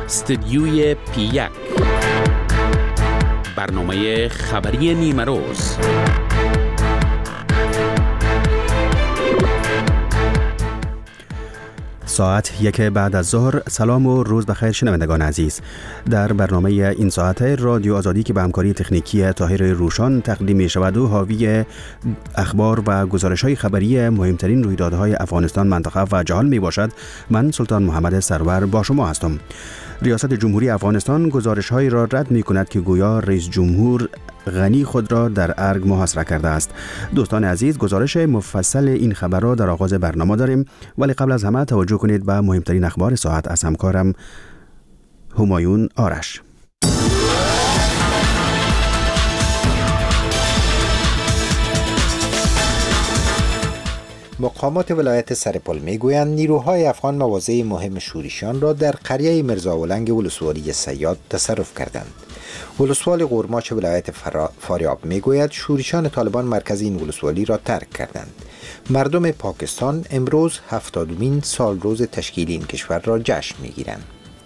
استدیوی پی1 برنامه خبری نیمه روز. ساعت 1 بعد از ظهر. سلام و روز بخیر شنوندگان عزیز. در برنامه این ساعت رادیو آزادی که به همکاری تکنیکی طاهر روشان تقدیم می شود و حاوی اخبار و گزارش‌های خبری مهمترین رویدادهای افغانستان، منطقه و جهان می باشد، من سلطان محمد سرور با شما هستم. ریاست جمهوری افغانستان گزارش‌هایی را رد می‌کند که گویا رئیس جمهور غنی خود را در ارگ محاصره کرده است. دوستان عزیز، گزارش مفصل این خبر را در آغاز برنامه داریم، ولی قبل از همه توجه کنید به مهمترین اخبار ساعت از همکارم همایون آرش. مقامات ولایت سرپل میگویند نیروهای افغان مواضع مهم شورشیان را در قریه مرزاولنگ ولسوالی صیاد تصرف کردند. ولسوال قورماچ ولایت فاریاب میگوید شورشیان طالبان مرکز این ولسوالی را ترک کردند. مردم پاکستان امروز 70مین سال روز تشکیل این کشور را جشن میگیرند.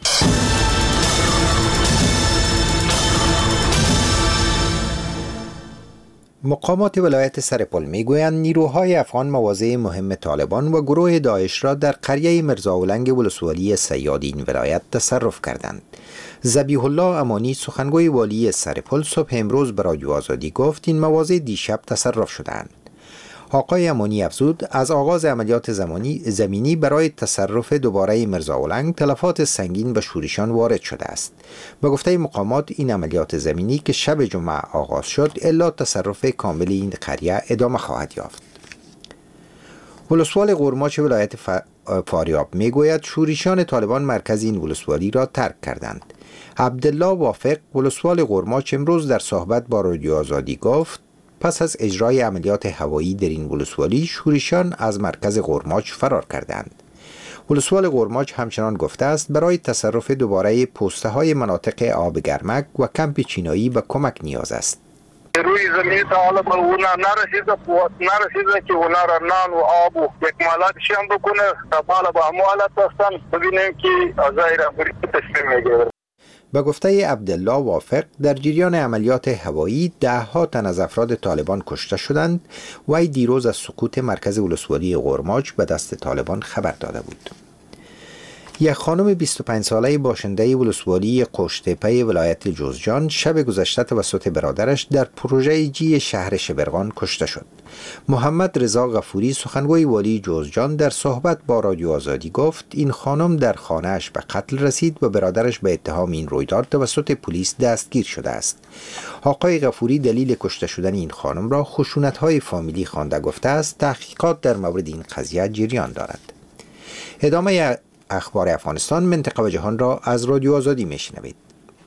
مقامات ولایت سرپل میگویند نیروهای افغان مواضع مهم طالبان و گروه داعش را در قریه مرزاولنگ ولسوالی صیاد این ولایت تصرف کردند. ذبیح الله امانی سخنگوی والی سرپل صبح امروز به رادیو آزادی گفت این مواضع دیشب تصرف شدند. آقای امانی افزود از آغاز عملیات زمینی برای تصرف دوباره مرزاولنگ تلفات سنگین به شورشیان وارد شده است. به گفته مقامات این عملیات زمینی که شب جمعه آغاز شد الا تصرف کامل این قریه ادامه خواهد یافت. ولسوال قورماچ ولایت فاریاب میگوید شورشیان طالبان مرکز این ولسوالی را ترک کردند. عبدالله وافق ولسوال قورماچ امروز در صحبت با رادیو آزادی گفت پس از اجرای عملیات هوایی در این ولسوالی شورشیان از مرکز قورماچ فرار کردند. ولسوال قورماچ همچنان گفته است برای تصرف دوباره پوسته های مناطق آب گرمک و کمپ چینایی به کمک نیاز است. روی زمین طالب اونا نرسیده که اونا را نان و آب و اکمالات شام بکنه طالب اموالات هستن ببینیم که ظاهر افریقا تسلیم میگیره. به گفته عبدالله وافق در جریان عملیات هوایی 10 تن از افراد طالبان کشته شدند و ای دیروز از سقوط مرکز ولسوالی قورماچ به دست طالبان خبر داده بود. یک خانم 25 ساله باشنده ولسوالی قوشتپه ولایت جوزجان شب گذشته توسط برادرش در پروژه جی شهر شبرغان کشته شد. محمد رضا غفوری سخنگوی والی جوزجان در صحبت با رادیو آزادی گفت این خانم در خانه‌اش به قتل رسید و برادرش به اتهام این رویداد توسط پلیس دستگیر شده است. آقای غفوری دلیل کشته شدن این خانم را خشونت‌های فامیلی خوانده گفته است تحقیقات در مورد این قضیه جریان دارد. ادامه اخبار افغانستان، منطقه و جهان را از رادیو آزادی میشنوید.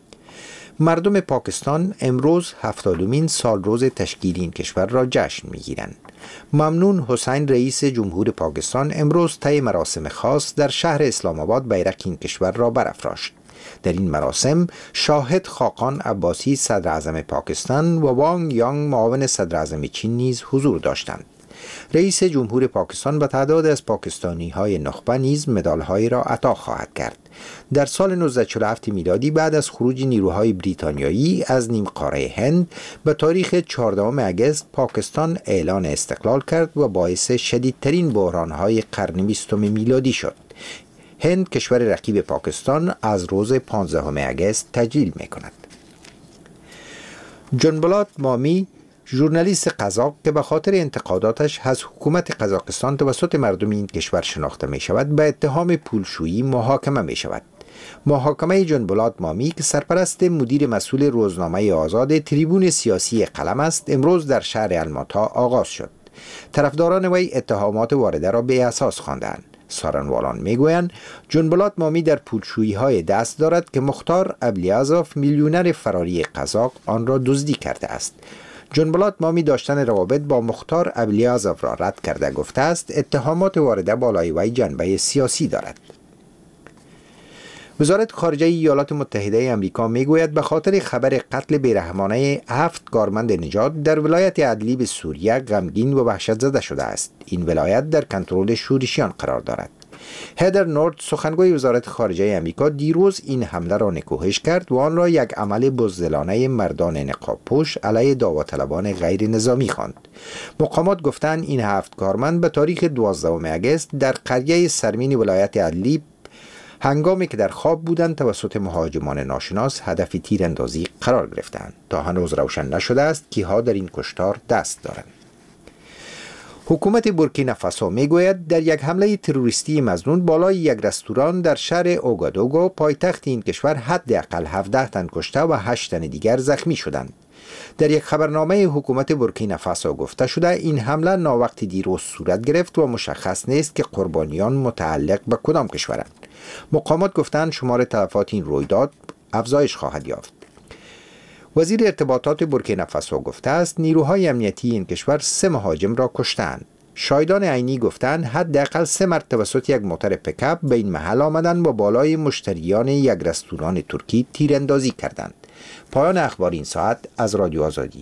مردم پاکستان امروز 70مین سال روز تشکیل این کشور را جشن میگیرند. ممنون حسین رئیس جمهور پاکستان امروز طی مراسم خاص در شهر اسلام آباد بیرق این کشور را برافراشت. در این مراسم شاهد خاقان عباسی صدر اعظم پاکستان و وانگ یانگ معاون صدر اعظم چین نیز حضور داشتند. رئیس جمهور پاکستان به تعداد از پاکستانی‌های نخبه نیز مدال‌هایی را عطا خواهد کرد. در سال 1947 میلادی بعد از خروج نیروهای بریتانیایی از نیم قاره هند به تاریخ 14 اگست پاکستان اعلان استقلال کرد و باعث شدیدترین بحران‌های قرن 20 میلادی شد. هند کشور رقیب پاکستان از روز 15 اگست تجلیل می‌کند. جنبلات مامی ژورنالیست قزاق که به خاطر انتقاداتش از حکومت قزاقستان توسط مردم این کشور شناخته می شود به اتهام پولشویی محاکمه می شود. محاکمه جنبلات مامی که سرپرست مدیر مسئول روزنامه آزاد تریبون سیاسی قلم است امروز در شهر الماتا آغاز شد. طرفداران وی اتهامات وارده را بی اساس خواندند. سارنوالان میگویند جنبلات مامی در پولشویی های دست دارد که مختار ابلیازوف میلیونر فراری قزاق آن را دزدی کرده است. جنبلات مامی داشتن روابط با مختار ابلیازوف را رد کرده گفته است اتهامات وارده بالای وی جنبه سیاسی دارد. وزارت خارجه ایالات متحده آمریکا میگوید به خاطر خبر قتل بیرحمانه 7 کارمند نجات در ولایت ادلیب سوریه غمگین و وحشت زده شده است. این ولایت در کنترل شورشیان قرار دارد. هدر نورد سخنگوی وزارت خارجه آمریکا دیروز این حمله را نکوهش کرد و آن را یک عمل بزدلانه مردان نقاب‌پوش علیه دعواطلبان غیر نظامی خواند. مقامات گفتند این 7 کارمند به تاریخ 12 اگست در قریه سرمین ولایت ادلیب هنگامی که در خواب بودند توسط مهاجمان ناشناس هدف تیراندازی قرار گرفتند. تا هنوز روشن نشده است کیها در این کشتار دست دارند. حکومت بورکینافاسو میگوید در یک حمله تروریستی مظنون بالای یک رستوران در شهر اوگادوگو پایتخت این کشور حداقل 17 تن کشته و 8 تن دیگر زخمی شدند. در یک خبرنامه حکومت بورکینافاسو گفته شده این حمله ناوقت دیروز صورت گرفت و مشخص نیست که قربانیان متعلق به کدام کشورند. مقامات گفتند شمار تلفات این رویداد افزایش خواهد یافت. وزیر ارتباطات بورکینافاسو گفته است نیروهای امنیتی این کشور 3 مهاجم را کشتند. شاهدان عینی گفتند حداقل 3 مرد توسط یک موتور پیکاپ به این محل آمدند و بالای مشتریان یک رستوران ترکی تیراندازی کردند. پایان اخبار این ساعت از رادیو آزادی.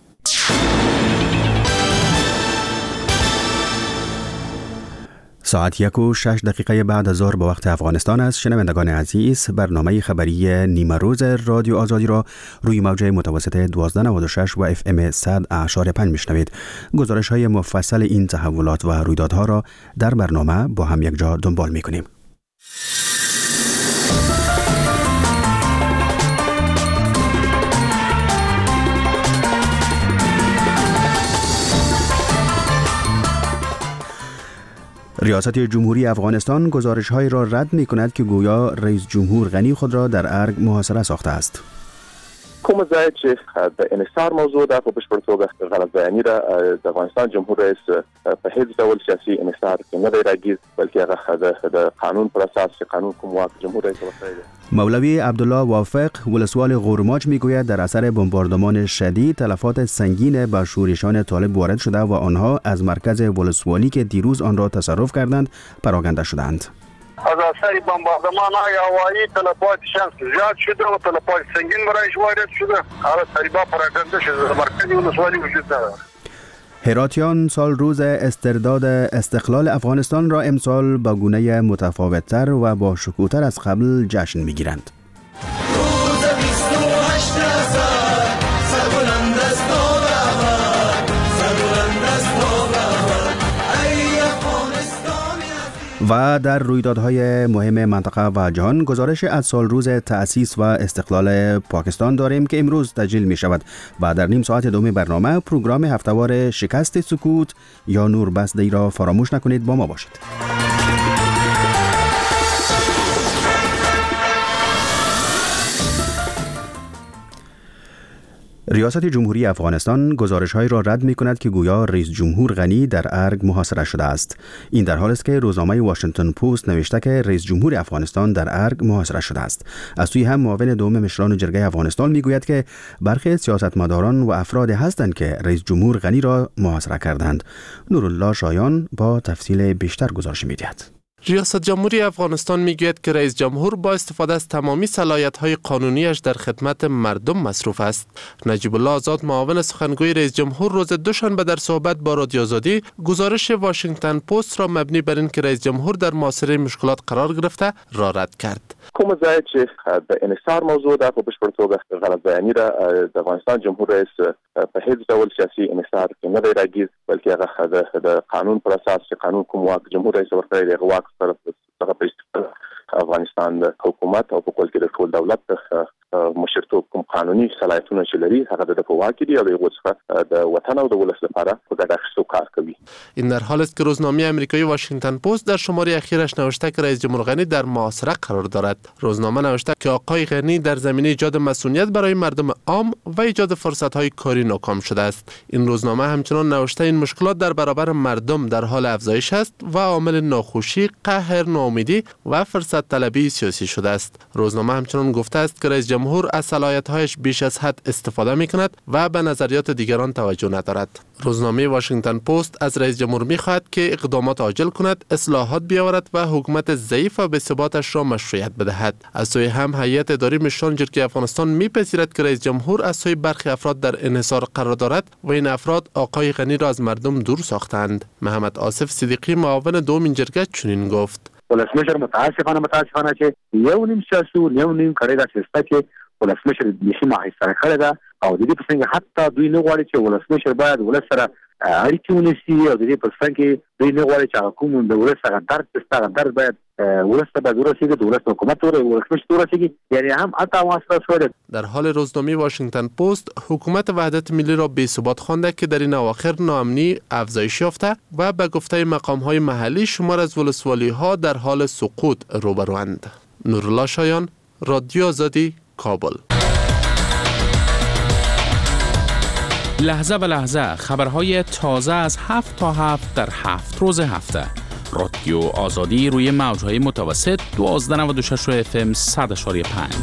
ساعت 1:06 بعد از ظهر به وقت افغانستان است. شنوندگان عزیز، برنامه خبری نیمه روز رادیو آزادی را روی موج متوسط 1296 و FM 100.5 میشنوید. گزارش های مفصل این تحولات و رویدادها را در برنامه با هم یک جا دنبال میکنیم. ریاست جمهوری افغانستان گزارش‌هایی را رد می‌کند که گویا رئیس جمهور غنی خود را در ارگ محاصره ساخته است. کوم ځای چې د انحصار موضوع ده په بشپړ توګه غلط بیاني ده. د افغانستان جمهور رئیس په هیڅ ډول سیاسي انحصار کې نه دی راګیر، بلکې هغه د قانون پر اساس چې قانون کوم واک جمهور رئیس ورکړی. مولوی عبدالله وافق ولسوال غورماج میگوید در اثر بمباردمان شدید تلفات سنگین به شورشیان طالب وارد شده و آنها از مرکز ولسوالی که دیروز آن را تصرف کردند پراکنده شدند. از اثر بمباردمان های هوایی تلفات شخص زیاد شده و تلفات سنگین برایش وارد شده. حالا تقریبا پراکنده شده. مرکز ولسوالی وجود ندارد. هراتیان سال روز استرداد استقلال افغانستان را امسال با گونه متفاوت‌تر و با شکوه‌تر از قبل جشن می‌گیرند. و در رویدادهای مهم منطقه و جهان گزارش از سال روز تأسیس و استقلال پاکستان داریم که امروز تسجیل می شود و در نیم ساعت دوم برنامه پروگرام هفته‌وار شکست سکوت یا نور بسته را فراموش نکنید، با ما باشید. ریاست جمهوری افغانستان گزارش‌هایی را رد می‌کند که گویا رئیس جمهور غنی در ارگ محاصره شده است. این در حالی است که روزنامه واشنگتن پست نوشته که رئیس جمهور افغانستان در ارگ محاصره شده است. از سوی هم معاون دوم مشران جرگه افغانستان می‌گوید که برخی سیاستمداران و افراد هستند که رئیس جمهور غنی را محاصره کردند. نورالله شایان با تفصیل بیشتر گزارش می‌دهد. ریاست جمهوری افغانستان میگوید که رئیس جمهور با استفاده از تمامی صلاحیت‌های قانونیش در خدمت مردم مصروف است. نجیب الله آزاد معاون سخنگوی رئیس جمهور روز دوشنبه در صحبت با رادیو آزادی گزارش واشنگتن پست را مبنی بر این که رئیس جمهور در محاصره مشکلات قرار گرفته را رد کرد. کوم ځای چې د انحصار موضوع ده په بشپړ توګه غلط بیاني ده. د افغانستان جمهور رئیس په هیڅ ډول سیاسي انحصار کې نه دی راګیر، بلکې هغه د قانون پر اساس چې قانون کوم واک جمهور رئیس ورکړی دی هغه واک سره افغانستان د حکومت او په کول کې د ټول دولت مشرتوب کوم قانوني صلاحیتونه چې لري هغه د واک دی او د وطن او د ولس لپاره په ګډه اخیستو کار کوي. این در حالی است که روزنامه آمریکایی واشنگتن پست در شماره اخیرش نوشته که رئیس جمهور غنی در محاصره قرار دارد. روزنامه نوشته که آقای غنی در زمینه ایجاد مسئولیت برای مردم عام و ایجاد فرصت‌های کاری ناکام شده است. این روزنامه همچنان نوشته این مشکلات در برابر مردم در حال افزایش است و عامل ناخوشی، قهر، ناامیدی و فرصت طلبی سیاسی شده است. روزنامه همچنان گفته است که رئیس جمهور از صلاحیت‌هایش بیش از حد استفاده می‌کند و به نظریات دیگران توجه ندارد. روزنامه واشنگتن پست از رئیس جمهور می‌خواهد که اقدامات عاجل کند، اصلاحات بیاورد و حکومت ضعیف و بی‌ثباتش را مشروعیت بدهد. از سوی هم هیئت اداری مشران جرگه افغانستان می‌پذیرد که رئیس جمهور از سوی برخی افراد در انحصار قرار دارد و این افراد آقای غنی را از مردم دور ساختند. محمد آصف صدیقی معاون دوم این جرگه چنین گفت: ولسمشر متاسفانه چې یو نیم سیاسو نیم کړي دا سیسته کې ولسمشر یې ما هیڅ کړی دا او د دې په څنګه حتی دوی نه غواړي چې ولسمشر باید ولسره اړیکې ونیسي او د دې په څنګه دوی نه غواړي چې حکومت د ولسره درد باید ولسته به ورسیږي، د ولس حکومت ولسمشر ورسیږي، یعنی هم حتی واسطه شده. در حال روزنامه واشنگتن پست حکومت وحدت ملی را بی‌ثبات خوانده که در این اواخر ناامنی افزایش یافته و به گفته مقام‌های محلی شمار از ولسوالی‌ها در حال سقوط روبروند. نورالله شایان، رادیو آزادی، کابل. لحظه به لحظه خبرهای تازه از 7 تا 7 در 7 روز هفته. رادیو آزادی روی موج‌های متوسط 1296 FM 100.5.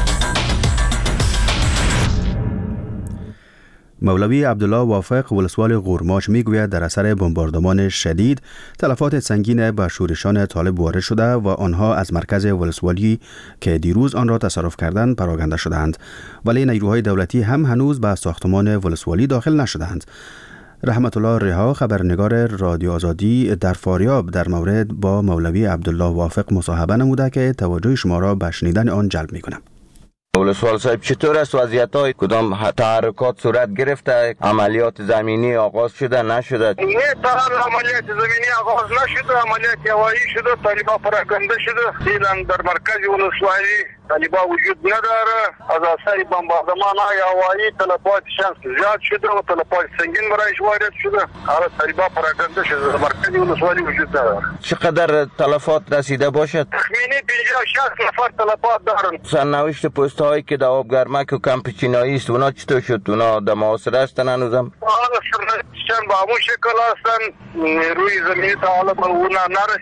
مولوی عبدالله وافق ولسوال قورماچ میگوید در اثر بمباردمان شدید تلفات سنگین به شورشان طالب وارد شده و آنها از مرکز ولسوالی که دیروز آن را تصرف کردند پراکنده شدند، ولی نیروهای دولتی هم هنوز به ساختمان ولسوالی داخل نشدند. رحمت الله رها، خبرنگار رادیو آزادی در فاریاب، در مورد با مولوی عبدالله وافق مصاحبه نموده که توجه شما را به شنیدن آن جلب می‌کنم. ولسوال صاحب چطور است وضعیت‌های کدام تحرکات صورت گرفته؟ عملیات زمینی آغاز شده نشده؟ نه عملیات زمینی آغاز نشده، عملیات هوایی شده، طالبان پراکنده شده. فعلا در مرکز ولسوالی طالبان وجود نداره. از اثر بمباردمان هوایی تلفاتشان زیاد شده و تلفات سنگین برایش وارد شده. حالا طالبان پراکنده شده، در مرکز ولسوالی وجود نداره. چقدر تلفات رسیده باشد؟ تخمینی 50-60 نفر تلفات دارن. سرنوشت پست‌هایی که در آبگرمک و کمپ چینایی است اونا چطور شد؟ اونا در محاصره هستن هنوزم؟ حالا سرنوشتشان به همون شکل هستن. روی زمینی تا حالا به اونا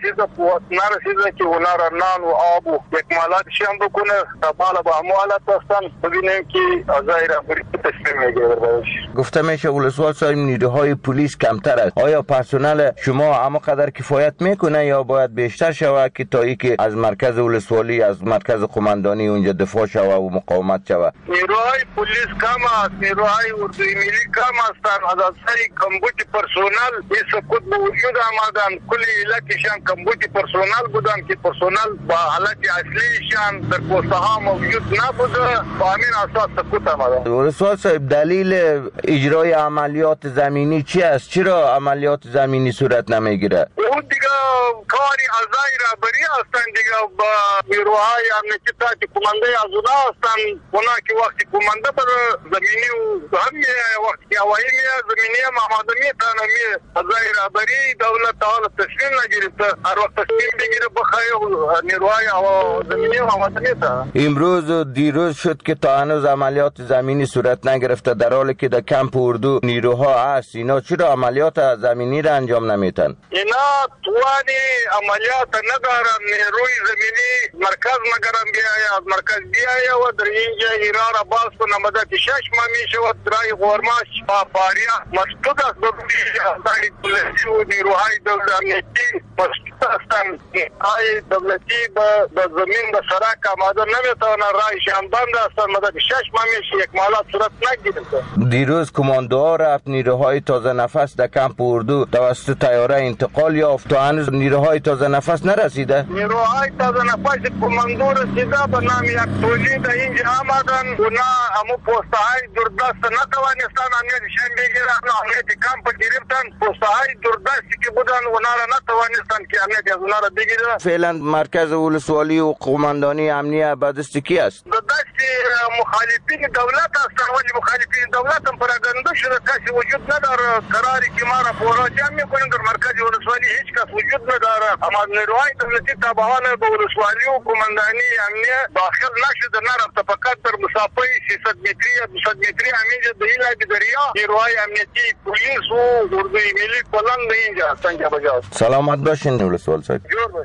نرسیده که اونا را نان و آب و اکمالاتشان بکنه. تا بالا به همون حالت هستن. ببینیم که ظاهر امری تصمیم میگیره برداشت. گفته میشه ولسوال صاحب نیروهای پلیس کمتر است. آیا پرسنل شما همه قدر کفایت میکنه یا باید بیشتر شود که تا اینکه از مرکز ولسوالی از مرکز قماندانی اونجا دفاع شود و مقاومت شود؟ نیروهای پلیس کم است، نیروهای اردوی ملی کم هستند. از اثر کمبود پرسنل این سقوط به وجود آمدند. کل علتشان کمبود پرسنل بودند که پرسنل با حالت اصلیشان در پوسته ها موجود نبوده، با همین اساس سقوط آمده. ولسوال صاحب دلیل اجرای عملیات زمینی چی است؟ چرا عملیات زمینی صورت نمیگیره؟ اون دیگه کاری اعضای رهبری هستند دیگه، با نیروهای امنیتی تحت کمانده از اونا هستند. اونا که وقتی کمانده بر زمینی و هم وقتی که هوایی میاد زمینی هم آماده میتن اعضای رهبری دولت حالا تصمیم نگرفته. هر وقت تصمیم بگیره بخواه نیروهای زمینی هم آماده میتن. امروز و دیروز شد که تا هنوز عملیات زمینی صورت نگرفته، در حالی که در کمپ اردو نیروها هست. اینا چرا عملیات زمینی را انجام نمیتن؟ اینا توانی عملیات ندارن. نیروی زمینی مرکز نگرم بیایه، از مرکز بیایه و در اینجا ایران را باز کنه. مدت 6 ماه میشه و درای قورماچ پاریا مسدود است. ببینید پلیسی و نیروهای دولتی مسدود هستند. نیروهای دولتی به زمین به سرک آماده نمیتونن، رایشان بند هستند. مدت 6 ماه میشه اکمالات صورت نگرفته. دیروز کماندوها رفت، نیروهای تازه نفس در کمپ اردو توسط طیاره انتقال یافت. تا هنوز نیروهای تازه نفس نرسیده. نیروهای تازه نفس کماندو رسیده به نام یک تولی در اینجا آمدن. اونا همون پوسته های دوردست نتوانستن امنیتشان بگیرن، امنیت کمپ گرفتن. پوسته های دوردستی که بودن اونا را نتوانستن که امنیت از اونا را بگیرن. فعلا مرکز ولسوالی و قماندانی امنیه به دست کی است؟ به دست مخالفین دولت هستن، ولی مخالفین دولت هم پراکنده شده، کسی وجود نداره. قراری که ما را مراجعه میکنیم در مرکز ولسوالی هیچ کس وجود نداره. اما نیروهای دولتی تابعان به ولسوالی و قماندانی امنیه داخل نشده، نرفته. فقط در مسافه 300 متری یا 200 متری همینجا در این لابی دریا نیروهای امنیتی پلیس و اردوی ملی کلان در اینجا هستن که بجاست. سلامت باشین ولسوال صاحب.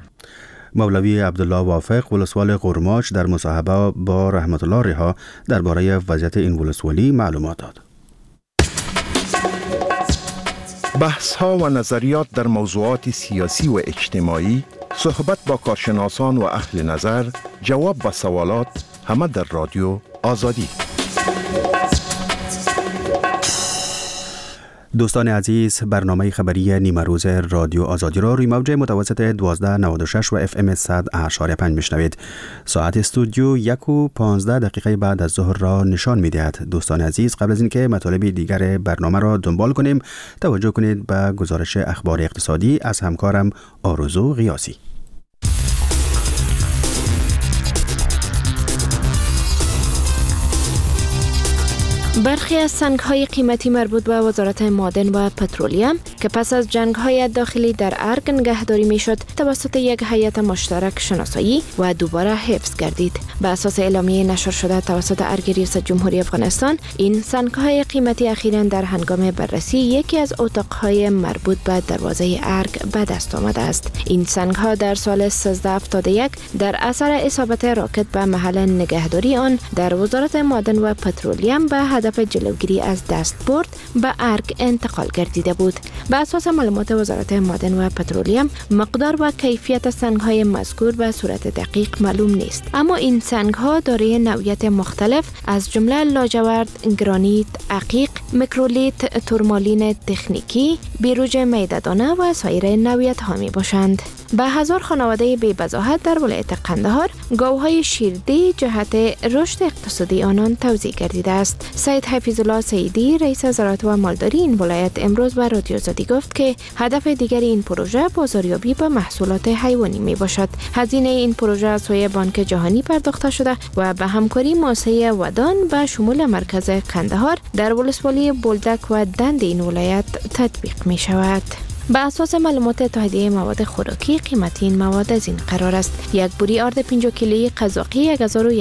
مولوی عبدالله وافق ولسوال قورماچ در مصاحبه با رحمت الله رها درباره وضعیت این ولسوالی معلومات داد. بحث‌ها و نظریات در موضوعات سیاسی و اجتماعی، صحبت با کارشناسان و اهل نظر، جواب به سوالات، همه در رادیو آزادی. دوستان عزیز، برنامه خبری نیمه روز رادیو آزادی را روی موج متوسط 1296 و FM 100.5 میشنوید. ساعت استودیو 1:15 بعد از ظهر را نشان می‌دهد. دوستان عزیز، قبل از اینکه مطالب دیگر برنامه را دنبال کنیم، توجه کنید به گزارش اخبار اقتصادی از همکارم آرزو قیاسی. برخی از سنگ‌های قیمتی مربوط به وزارت معدن و پترولیم که پس از جنگ‌های داخلی در ارگ نگهداری می‌شد توسط یک هیئت مشترک شناسایی و دوباره حفظ گردید. به اساس اعلامیه نشر شده توسط ارگ ریاست جمهوری افغانستان، این سنگ‌های قیمتی اخیراً در هنگام بررسی یکی از اتاق‌های مربوط به دروازه ارگ به دست آمده است. این سنگ‌ها در سال 1371 در اثر اصابت راکت به محل نگهداری آن در وزارت معدن و پترولیم به هدف جلوگیری از دستبرد به ارگ انتقال گردیده بود. به اساس معلومات وزارت معدن و پترولیم، مقدار و کیفیت سنگ‌های مذکور به صورت دقیق معلوم نیست، اما این سنگ‌ها دارای نوعیت مختلف از جمله لاجورد، گرانیت، عقیق، میکرولیت، تورمالین تکنیکی، بیروج میده‌دانه و سایر نوعیت‌ها می‌باشند. به هزار خانواده بی بضاحت در ولایت قندهار گاوهای شیردی جهت رشد اقتصادی آنان توزیع گردیده است. سید حفیظ الله سیدی، رئیس زراعت و مالداری این ولایت، امروز به رادیو آزادی گفت که هدف دیگر این پروژه بازاریابی به محصولات حیوانی می باشد. هزینه این پروژه از سوی بانک جهانی پرداخته شده و به همکاری مؤسسه ودان به شمول مرکز قندهار در ولسوالی بولدک و دند این ولایت تطبیق می شود. به اساس معلومات اتحادیه مواد خوراکی، قیمت این مواد از این قرار است: یک بوری آرد 50 کیلویی قزاقی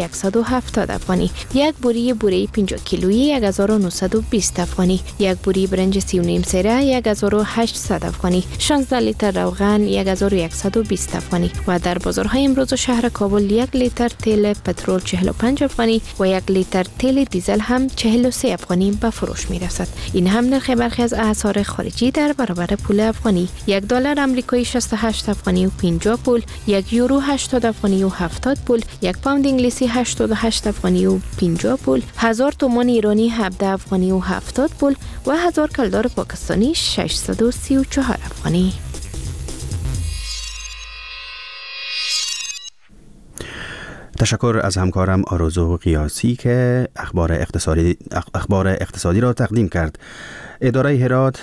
1170 افغانی، یک بوری 50 کیلویی 1920 افغانی، یک بوری برنج 3.5 سیره 1800 افغانی، 16 لیتر روغن 1120 افغانی و در بازارهای امروز شهر کابل 1 لیتر تیل پترول 45 افغانی و 1 لیتر تیل دیزل هم 43 افغانی به فروش می رسد. این هم نرخ برخی از اسعار خارجی در برابر پول افغانی: یک دلار آمریکایی 68 افغانی و 50 پول، یک یورو 80 افغانی و 70 پول، یک پوند انگلیسی 88 افغانی و 50 پول، 1000 تومان ایرانی 17 افغانی و 70 پول و 1000 کلدار پاکستانی 634 افغانی. تشکر از همکارم آرزو قیاسی که اخبار اقتصادی را تقدیم کرد. اداره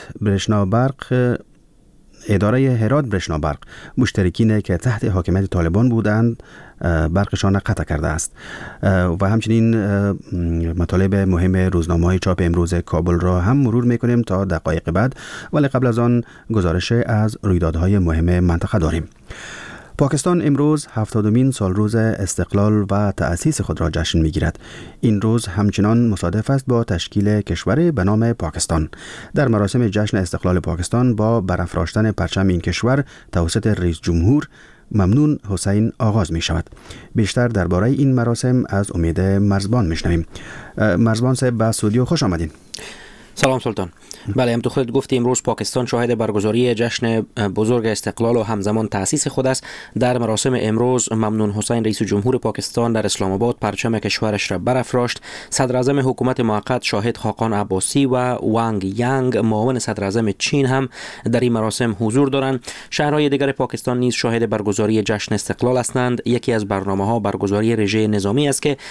هرات برشنابرق مشترکین که تحت حاکمیت طالبان بودند برقشان قطع کرده است و همچنین مطالب مهم روزنامه‌های چاپ امروز کابل را هم مرور می‌کنیم تا دقایق بعد، ولی قبل از آن گزارش از رویدادهای مهم منطقه داریم. پاکستان امروز 70مین سالروز استقلال و تأسیس خود را جشن می‌گیرد. این روز همچنان مصادف است با تشکیل کشور به نام پاکستان. در مراسم جشن استقلال پاکستان با برافراشتن پرچم این کشور توسط رئیس جمهور ممنون حسین آغاز می شود. بیشتر درباره این مراسم از امید مرزبان میشنویم. مرزبان صاحب، به استودیو خوش آمدین. سلام سلطان. بله، همونطور خودت گفتی امروز پاکستان شاهد برگزاری جشن بزرگ استقلال و همزمان تأسیس خود است. در مراسم امروز ممنون حسین رئیس جمهور پاکستان در اسلام آباد پرچم کشورش را برافراشت. صدر اعظم حکومت موقت شاهد خاقان عباسی و وانگ یانگ معاون صدر اعظم چین هم در این مراسم حضور دارند. شهرهای دیگر پاکستان نیز شاهد برگزاری جشن استقلال هستند. یکی از برنامه‌ها برگزاری رژه نظامی است که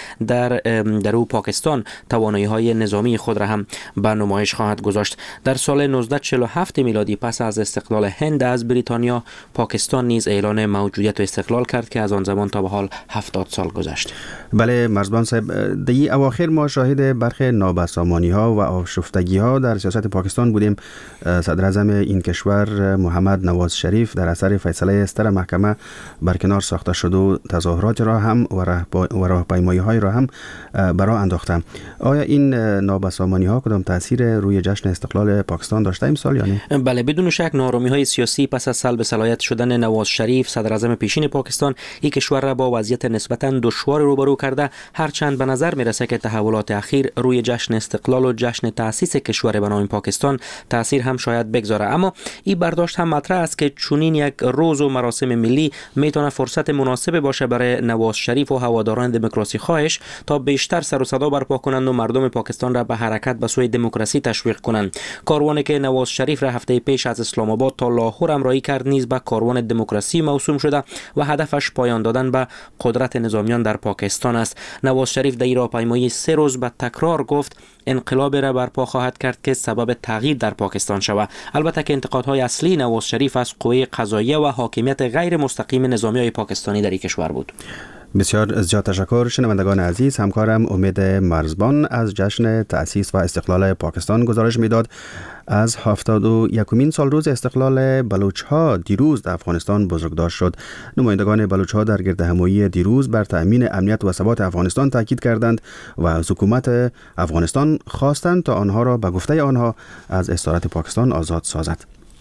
در او پاکستان توانایی‌های نظامی خود را هم به نمایش خواهد گذاشت. در سال 1947 میلادی پس از استقلال هند از بریتانیا، پاکستان نیز اعلان موجودیت و استقلال کرد که از آن زمان تا به حال 70 سال گذشت. بله مرزبان صاحب، در این اواخر ما شاهد برخی نابسامانی‌ها و آشفتگی‌ها در سیاست پاکستان بودیم. صدر اعظم این کشور محمد نواز شریف در اثر فیصله ستر محکمه برکنار ساخته شد و تظاهرات را هم و راهپیمایی‌های را هم برا انداخته. آیا این نابسامانی‌ها کدام تاثیر روی جشن استقلال پاکستان داشته امسال یا نه؟ بله، بدون شک نارامی‌های سیاسی پس از سلب صلاحیت شدن نواز شریف صدر اعظم پیشین پاکستان این کشور را با وضعیت نسبتاً دشوار روبرو کرده، هرچند به نظر میرسه که تحولات اخیر روی جشن استقلال و جشن تأسیس کشور به نام پاکستان تاثیر هم شاید بگذاره. اما این برداشت هم مطرح است که چنین یک روز و مراسم ملی میتونه فرصت مناسب باشه برای نواز شریف و هواداران دموکراسی خواهش تا بیشتر سر و صدا برپا کنند و مردم پاکستان را به حرکت به سوی دموکراسی دموکراسی تشویق کنند. کاروانی که نواز شریف را هفته پیش از اسلام آباد تا لاهور همراهی کرد نیز به کاروان دموکراسی موسوم شده و هدفش پایان دادن به قدرت نظامیان در پاکستان است. نواز شریف در راهپیمایی 3 روز به تکرار گفت انقلابی را برپا خواهد کرد که سبب تغییر در پاکستان شود. البته که انتقادهای اصلی نواز شریف از قوه قضاییه و حاکمیت غیر مستقیم نظامیای پاکستانی در این کشور بود. بسیار زیاد تشکر. شنوندگان عزیز، همکارم امید مرزبان از جشن تأسیس و استقلال پاکستان گزارش میداد. از 71مین سال روز استقلال بلوچ‌ها دیروز در افغانستان بزرگداشت شد. نمایندگان بلوچ‌ها در گردهمایی دیروز بر تأمین امنیت و ثبات افغانستان تاکید کردند و از حکومت افغانستان خواستند تا آنها را به گفته آنها از اسارت پاکستان آزاد سازد.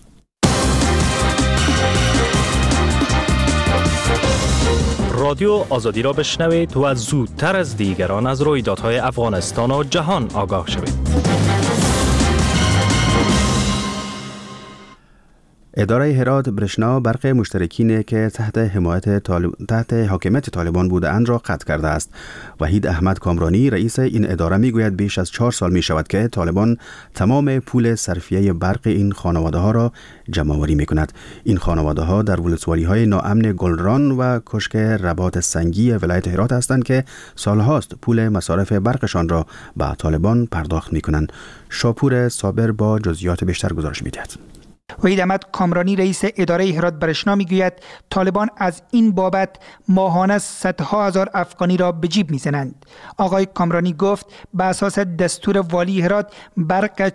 رادیو آزادی را بشنوید و زودتر از دیگران از رویدادهای افغانستان و جهان آگاه شوید. اداره هرات برشنا برق مشترکین که تحت حاکمیت طالبان بودند را قطع کرده است. وحید احمد کامرانی رئیس این اداره میگوید بیش از 4 سال می شود که طالبان تمام پول صرفیه برق این خانواده ها را جمع آوری می کند. این خانواده ها در ولسوالی های ناامن گلران و کشک رباط سنگی ولایت هرات هستند که سالهاست پول مصارف برقشان را به طالبان پرداخت می کنند. شاپور صابر با جزئیات بیشتر گزارش می دهد. وحید احمد کامرانی رئیس اداره هرات برشنا میگوید طالبان از این بابت ماهانه صدها هزار افغانی را به جیب میزنند. آقای کامرانی گفت به اساس دستور والی هرات برق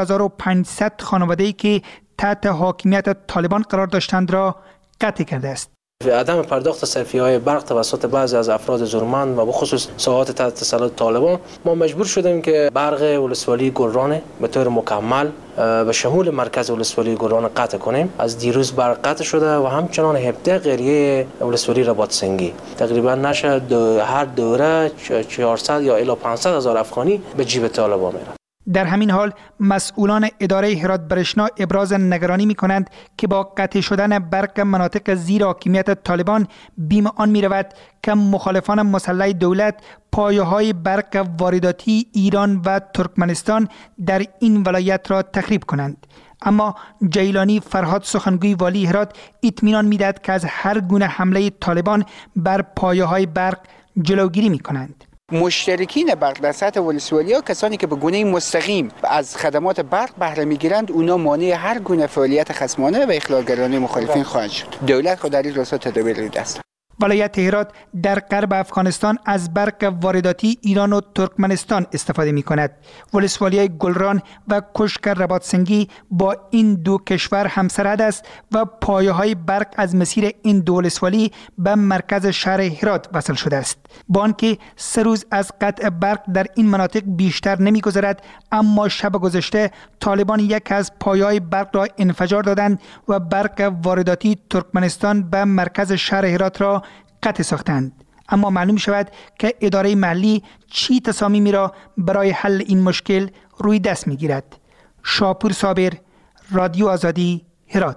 4500 خانواده‌ای که تحت حاکمیت طالبان قرار داشتند را قطع کرده است. عدم پرداخت صرفیه‌های برق توسط بعضی از افراد زورمند و بخصوص ساعات تحت تسلط طالبان ما مجبور شدیم که برق ولسوالی گلران به طور مکمل به شمول مرکز ولسوالی گلران قطع کنیم. از دیروز برق قطع شده و همچنان 17 قریه ولسوالی رباط سنگی تقریبا نشه هر دوره 400 یا الی 500 هزار افغانی به جیب طالبان میره. در همین حال مسئولان اداره هرات برشنا ابراز نگرانی می کنند که با قطع شدن برق مناطق زیر حاکمیت طالبان بیم آن می رود که مخالفان مسلح دولت پایه‌های برق وارداتی ایران و ترکمنستان در این ولایت را تخریب کنند. اما جیلانی فرهاد سخنگوی والی هرات اطمینان می‌دهد که از هر گونه حمله طالبان بر پایه‌های برق جلوگیری می‌کنند. مشترکین برق در سطح ولسوالی ها کسانی که به گونه مستقیم از خدمات برق بهره میگیرند اونا مانع هر گونه فعالیت خصمانه و اخلالگرانه مخالفین خواهند شد. دولت خود در این راستا تدابیر دست. ولایت هرات در غرب افغانستان از برق وارداتی ایران و ترکمنستان استفاده می کند. ولسوالی گلران و کشک رباط سنگی با این دو کشور همسرحد است و پایه های برق از مسیر این دو ولسوالی به مرکز شهر هرات وصل شده است. با آنکه 3 روز از قطع برق در این مناطق بیشتر نمی گذرد، اما شب گذشته طالبان یک از پایه های برق را انفجار دادند و برق وارداتی ترکمنستان به مرکز شهر هرات را قطع ساختند. اما معلوم شود که اداره محلی چی تصامیمی را برای حل این مشکل روی دست میگیرد. شاپور صابر، رادیو آزادی، هرات.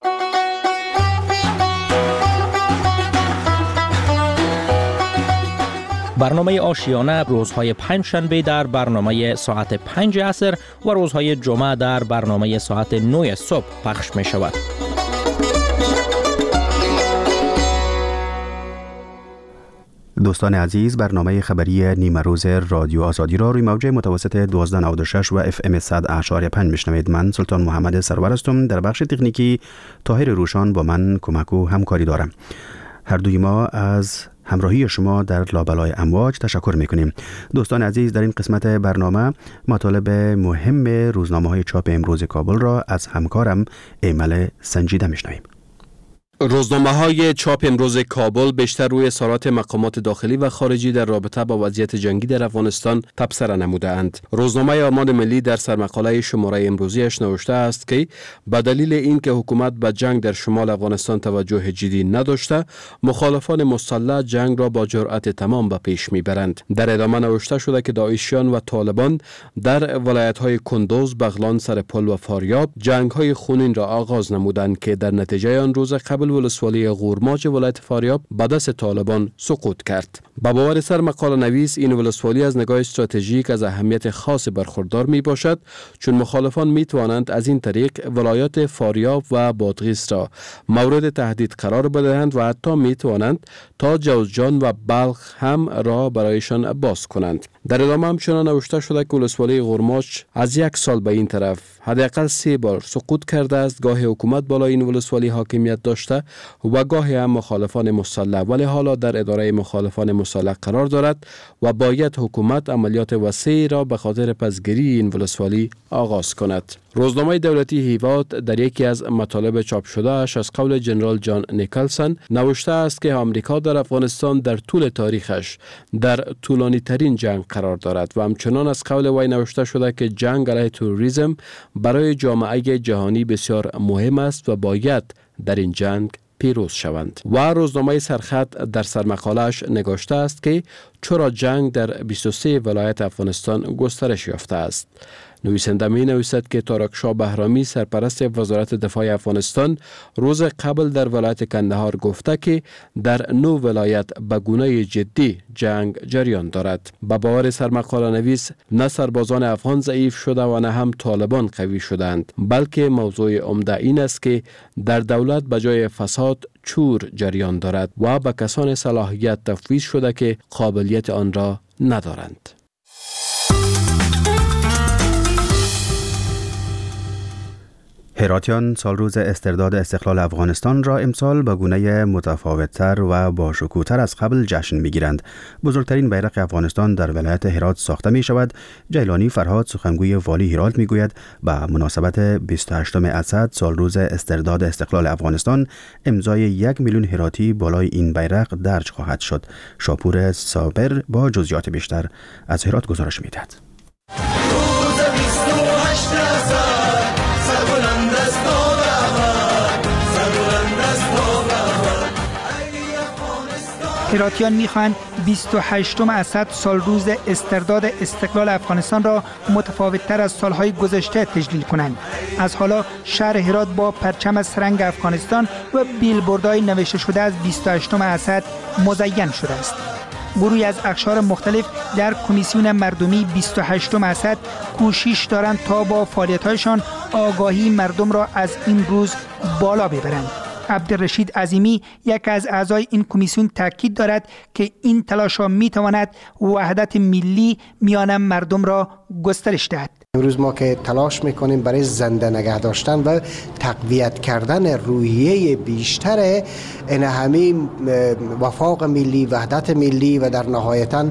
برنامه آشیانه روزهای 5 شنبه در برنامه ساعت 5 عصر و روزهای جمعه در برنامه ساعت 9 صبح پخش می شود. دوستان عزیز، برنامه خبری نیمه روز رادیو آزادی را روی موج متوسط 1296 و FM 100.5 میشنوید. من سلطان محمد سرور هستم. در بخش تکنیکی طاهر روشان با من کمک و همکاری دارم. هر دوی ما از همراهی شما در لابلای امواج تشکر میکنیم. دوستان عزیز، در این قسمت برنامه مطالب مهم روزنامه‌های چاپ امروز کابل را از همکارم ایمل سنجیده میشنویم. روزنامه‌های چاپ امروز کابل بیشتر روی اظهارات مقامات داخلی و خارجی در رابطه با وضعیت جنگی در افغانستان تبصره نموده‌اند. روزنامه آماد ملی در سرمقاله شماره امروزیش نوشته است که به دلیل اینکه حکومت به جنگ در شمال افغانستان توجه جدی نداشته، مخالفان مسلح جنگ را با جرأت تمام به پیش میبرند. در ادامه نوشته شده که داعشیان و طالبان در ولایت‌های کندوز، بغلان، سرپل و فاریاب جنگ‌های خونین را آغاز نمودند که در نتیجه آن روز قبل کابل ولسوالی غورماج ولایت فاریاب به دست طالبان سقوط کرد. با باور سر مقاله نویس این ولسوالی از نگاه استراتژیک از اهمیت خاص برخوردار می باشد، چون مخالفان می توانند از این طریق ولایات فاریاب و بادغیس را مورد تهدید قرار بدهند و حتی می توانند تا جوزجان و بلخ هم را برایشان باز کنند. در ادامه همچنان نوشته شده که ولسوالی غورماج از یک سال به این طرف حداقل 3 بار سقوط کرده است. گاهی حکومت بالای این ولسوالی حاکمیت داشته و گاهی هم مخالفان مسلح، ولی حالا در اداره مخالفان مسلح قرار دارد و باید حکومت عملیات وسیعی را به خاطر پسگیری این ولسوالی آغاز کند. روزنامه دولتی هیواد در یکی از مطالب چاپ شده اش از قول جنرال جان نیکلسن نوشته است که آمریکا در افغانستان در طول تاریخش در طولانی ترین جنگ قرار دارد و همچنان از قول وی نوشته شده که جنگ علیه تروریسم برای جامعه جهانی بسیار مهم است و باید در این جنگ پیروز شوند. و روزنامه سرخط در سرمقاله‌اش نگاشته است که چرا جنگ در 23 ولایت افغانستان گسترش یافته است. نویسنده می نویسد که تارکشاه بهرامی سرپرست وزارت دفاع افغانستان روز قبل در ولایت کندهار گفته که در 9 ولایت به گونه جدی جنگ جریان دارد. با باور سرمقاله نویس نه سربازان افغان ضعیف شده و نه هم طالبان قوی شدند، بلکه موضوع عمده این است که در دولت به جای فساد چور جریان دارد و به کسان صلاحیت تفویض شده که قابلیت آن را ندارند. هراتیان سال روز استرداد استقلال افغانستان را امسال به گونه متفاوت‌تر و با شکوه‌تر از قبل جشن می‌گیرند. بزرگترین بیرق افغانستان در ولایت هرات ساخته می‌شود. جیلانی فرهاد سخنگوی والی هرات می‌گوید به مناسبت 28 اسد سال روز استرداد استقلال افغانستان امضای 1 میلیون هراتی بالای این بیرق درج خواهد شد. شاپور صابر با جزئیات بیشتر از هرات گزارش می‌دهد. هراتیان می‌خواهند 28 اسد سال روز استرداد استقلال افغانستان را متفاوت‌تر از سالهای گذشته تجلیل کنند. از حالا شهر هرات با پرچم سرنگ افغانستان و بیلبوردهای نوشته شده از 28 اسد مزین شده است. گروهی از اقشار مختلف در کمیسیون مردمی 28 اسد کوشش دارند تا با فعالیت‌هایشان آگاهی مردم را از این روز بالا ببرند. عبدالرشید عظیمی یک از اعضای این کمیسیون تاکید دارد که این تلاش‌ها می‌تواند وحدت ملی میان مردم را گسترش دهد. امروز ما که تلاش میکنیم برای زنده نگه داشتن و تقویت کردن روحیه بیشتر این همین وفاق ملی، وحدت ملی و در نهایتاً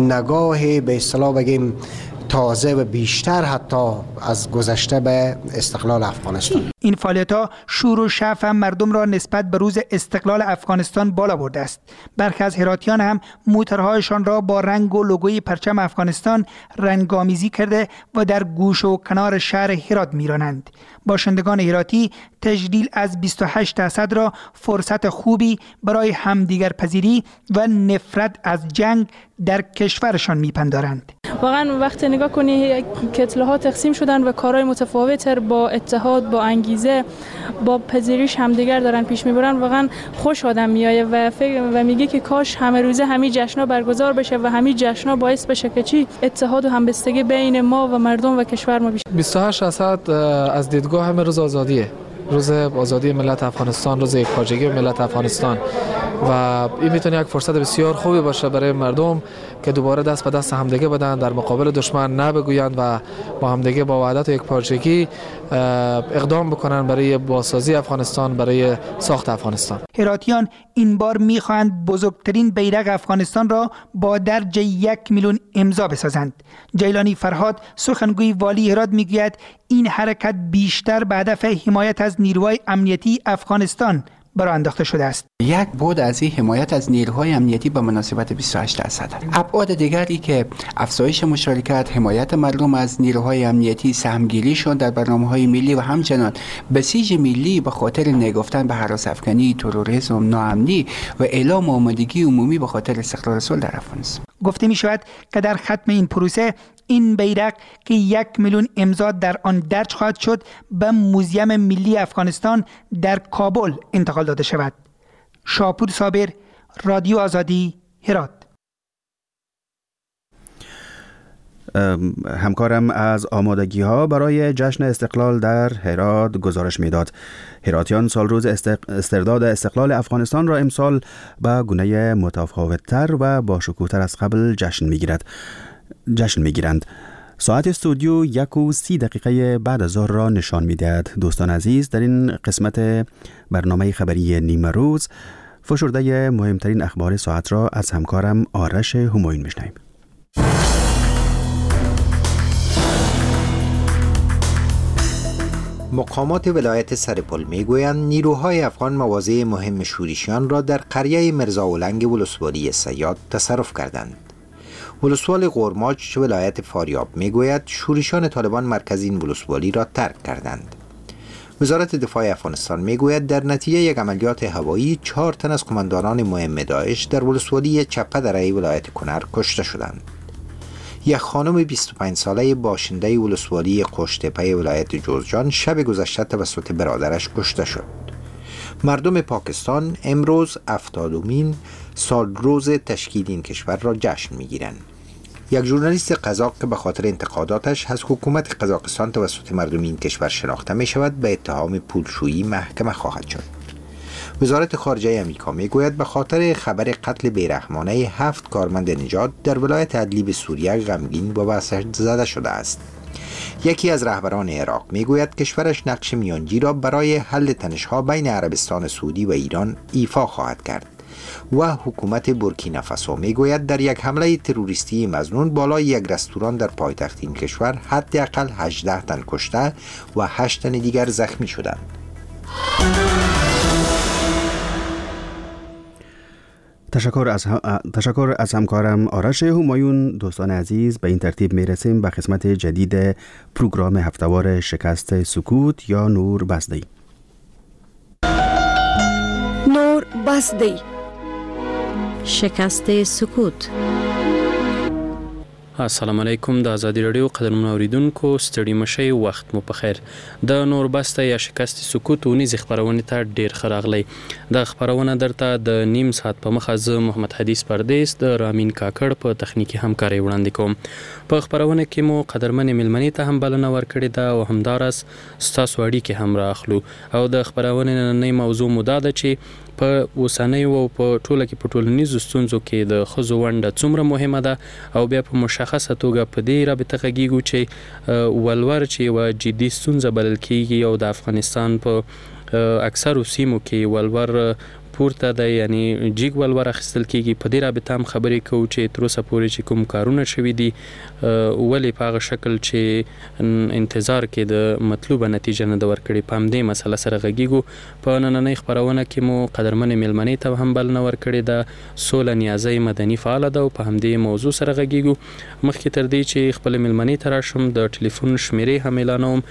نگاه به اصطلاح بگیم تازه و بیشتر حتی از گذشته به استقلال افغانستان. این فعالیت‌ها شور و شعف مردم را نسبت به روز استقلال افغانستان بالا برده است. برخی از هراتیان هم موتورهایشان را با رنگ و لوگوی پرچم افغانستان رنگامیزی کرده و در گوش و کنار شهر هرات می‌رانند. باشندگان هراتی تجلیل از 28 اسد را فرصت خوبی برای همدیگر پذیری و نفرت از جنگ در کشورشان میپندارند. واقعا وقتی نگاه کنی کتله ها تقسیم شدن و کارهای متفاوت با اتحاد، با انگیزه، با پذیریش همدیگر دارن پیش میبرن، واقعا خوش آدم میایه و میگه که کاش همه روزه همین جشن‌ها برگزار بشه و همین جشن‌ها باعث بشه که چی اتحاد و همبستگی بین ما و مردم و کشور ما بیشتر. 28 اسد از دیدگاه همه روز آزادیه، روز آزادی ملت افغانستان، روز یکپارچگی ملت افغانستان و این میتونه یک فرصت بسیار خوبی باشه برای مردم که دوباره دست به دست همدیگه بدن، در مقابل دشمن نه بگویند و با همدیگه با وحدت و یکپارچگی اقدام بکنن برای بازسازی افغانستان، برای ساخت افغانستان. هراتیان این بار میخواهند بزرگترین بیرق افغانستان را با درج 1 میلیون امضا بسازند. جیلانی فرهاد سخنگوی والی هرات میگوید این حرکت بیشتر به هدف حمایت از نیروهای امنیتی افغانستان برای انداخته شده است. یک بود از این حمایت از نیروهای امنیتی به مناسبت 28 اسد. ابعاد دیگری که افزایش مشارکت، حمایت مردم از نیروهای امنیتی، سهمگیریشون در برنامه‌های ملی و همچنان بسیج ملی به خاطر نگفتن به هراس افکنی، تروریسم، ناامنی و اعلام آمادگی عمومی به خاطر استقرار صلح در افغانستان. گفته می شود که در ختم این پروسه این بیرق که 1 میلیون امضا در آن درج خواهد شد به موزیم ملی افغانستان در کابل انتقال داده شود. شاپور صابر، رادیو آزادی، هرات. همکارم از آمادگی ها برای جشن استقلال در هرات گزارش میداد. هراتیان سال روز استرداد استقلال افغانستان را امسال به گونه متفاوت‌تر و با شکوه‌تر از قبل جشن میگیرند. ساعت استودیو 1:30 بعد از ظهر را نشان میدهد. دوستان عزیز، در این قسمت برنامه خبری نیمه روز فشرده مهمترین اخبار ساعت را از همکارم آرش همایون میشنویم. مقامات ولایت سرپل میگویند نیروهای افغان مواضع مهم شورشیان را در قریه مرزاولنگ ولسوالی صیاد تصرف کردند. ولسوال قرماج ولایت فاریاب میگوید شورشیان طالبان مرکز این ولسوالی را ترک کردند. وزارت دفاع افغانستان میگوید در نتیجه یک عملیات هوایی 4 تن از قماندانان مهم داعش در ولسوالی چپه دره ولایت کنر کشته شدند. یک خانم 25 ساله باشنده ولسوالی قشتپه ولایت جوزجان شب گذشته توسط برادرش کشته شد. مردم پاکستان امروز 70مین سال روز تشکیل این کشور را جشن میگیرند. یک ژورنالیست قزاق که به خاطر انتقاداتش از حکومت قزاقستان توسط مردم این کشور شناخته می شود به اتهام پولشویی محکمه خواهد شد. وزارت خارجه آمریکا میگوید به خاطر خبر قتل بیرحمانه 7 کارمند نجات در ولایت ادلیب سوریه غمگین و وحشت زده شده است. یکی از رهبران عراق میگوید کشورش نقش میانجی را برای حل تنش‌ها بین عربستان سعودی و ایران ایفا خواهد کرد. و حکومت بورکینافاسو میگوید در یک حمله تروریستی مظنون بالای یک رستوران در پایتخت این کشور حداقل 18 تن کشته و 8 تن دیگر زخمی شدند. تشکر از همکارم آرش همایون. دوستان عزیز، به این ترتیب میرسیم به قسمت جدید پروگرام هفتهوار شکست سکوت یا نور بسدی. نور بسدی، شکست سکوت. السلام علیکم. د آزادی رادیو قدرمن اوریدونکو ستړي مشئ، وخت مو په خیر. د نور بسته یا شکست سکوت ونیز خبرونه ته ډیر خراغلی. د خبرونه درته د نیم ساعت په مخه ز محمد حدیث پردیس د رامین کاکړ په تخنیکی همکاري وړاندې کوم. په خبرونه کې مو قدرمن ملمنې ته هم بلنه ورکړې ده او همدارس ستاسو اړیکې هم راخلو. او د خبرونه نننۍ موضوع مو دا ده چې په اوسنۍ او په ټوله کې په ټولنیزو ستونزو کې د ښځو ونډه څومره مهمه ده او بیا په مشخصه توګه په دې رابطه غږیږو چې ولور چې یوه جدي ستونزه بلل کیږي او د افغانستان په اکثرو سیمو کې ولور پورته ده، یعنی جیګ ولور اخیستل کیږي. په دې رابطه هم خبرې کوو چې تر اوسه پورې چې کوم کارونه شوي دي ولې په هغه شکل چې انتظار کې د مطلوبه نتیجه نه ده ورکړې، په همدې مسله سره غږیږو. په نننۍ خپرونه کې مو قدرمنې مېلمنې ته هم بلنه ورکړې ده. سوله نیازۍ مدني فعاله ده او په همدې موضوع سره غږیږو. مخکې تر دې چې خپلې مېلمنې ته راشم د ټلیفون شمیرې هم اعلانوم: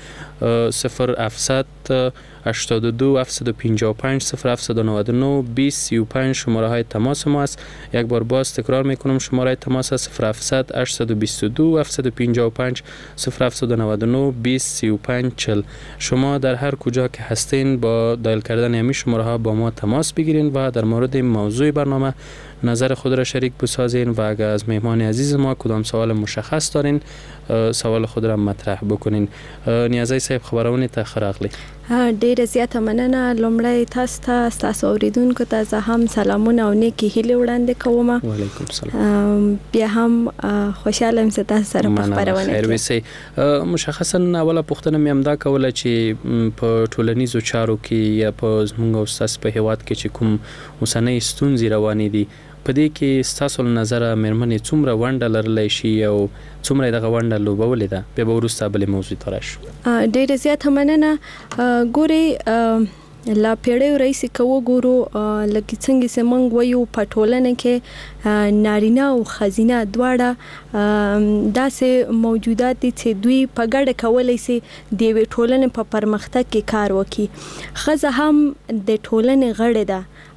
0 755 0799 2035 شماره های تماس ما است. یک بار باز تکرار میکنم، شماره تماس است 0 822 755 0799 2035 40. شما در هر کجا که هستین با دایل کردن همین شماره ها با ما تماس بگیرین و در مورد موضوع برنامه نظر خود را شریک بسازین و اگر از مهمان عزیز ما کدام سوال مشخص دارین سوال خود را مطرح بکنین. نیازی صاحب خبرونه ته خراغلی. ډیره زیاته مننه. لومړی تاسو اوریدونکو ته زه هم سلامونه او نیکی هیلې وړاندې کوم. وعلیکم السلام. بیا هم خوشاله یم چې تاسو سره په خبرونه خیر وسی. مشخصا اوله پوښتنه مې همدا کوله چې په ټولنیزو چارو کې یا په زموږ او ستاسو په هیواد کې چې کوم اوسنۍ ستونزې روانې دي، په دې کې ستاسو له نظره مېرمنې څومره ونډه لرلی شي او څومره دغه ونډه لوبولې ده؟ بیا به وروسته بلې موضوع ته راشو. ډېره زیاته مننه. ګورئ، لا پیړیو راهیسې که وګورو لکه څنګه چې موږ وایو په ټولنه کې نارینه او ښځینه دواړه داسې موجودات دي چې دوی په ګډه کولی شي د یوې ټولنې په پرمختګ کې کار وکړي. ښځه هم د ټولنې غړې ده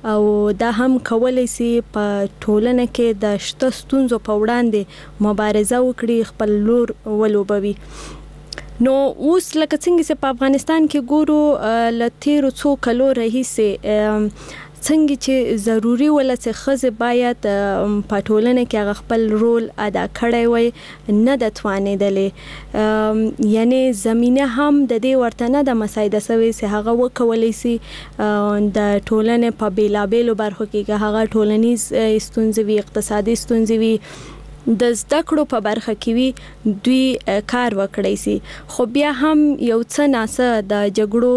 او دا هم کولای شي په ټولنه کې د شته ستونزو په وړاندې مبارزه وکړي، خپل لور ولوبوي. نو اوس لکه څنګه چې په افغانستان کې ګورو له تیرو څو کلو راهیسې څنګه چې ضروری ولا چې ښځې باید په ټولنه کې هغه خپل رول ادا کړی وي نه د توانېدلې، یعنی زمینه هم د دې ورته نه د مساعده سوي چې هغه وکولی شي د ټولنې په بیلابیلو برخو کې که هغه ټولنیز ستونزې وي، اقتصادي ستونزې وي، د زده کړو په برخه کې وي، دوی کار وکړی شي. خو بیا هم یو څه ناسه د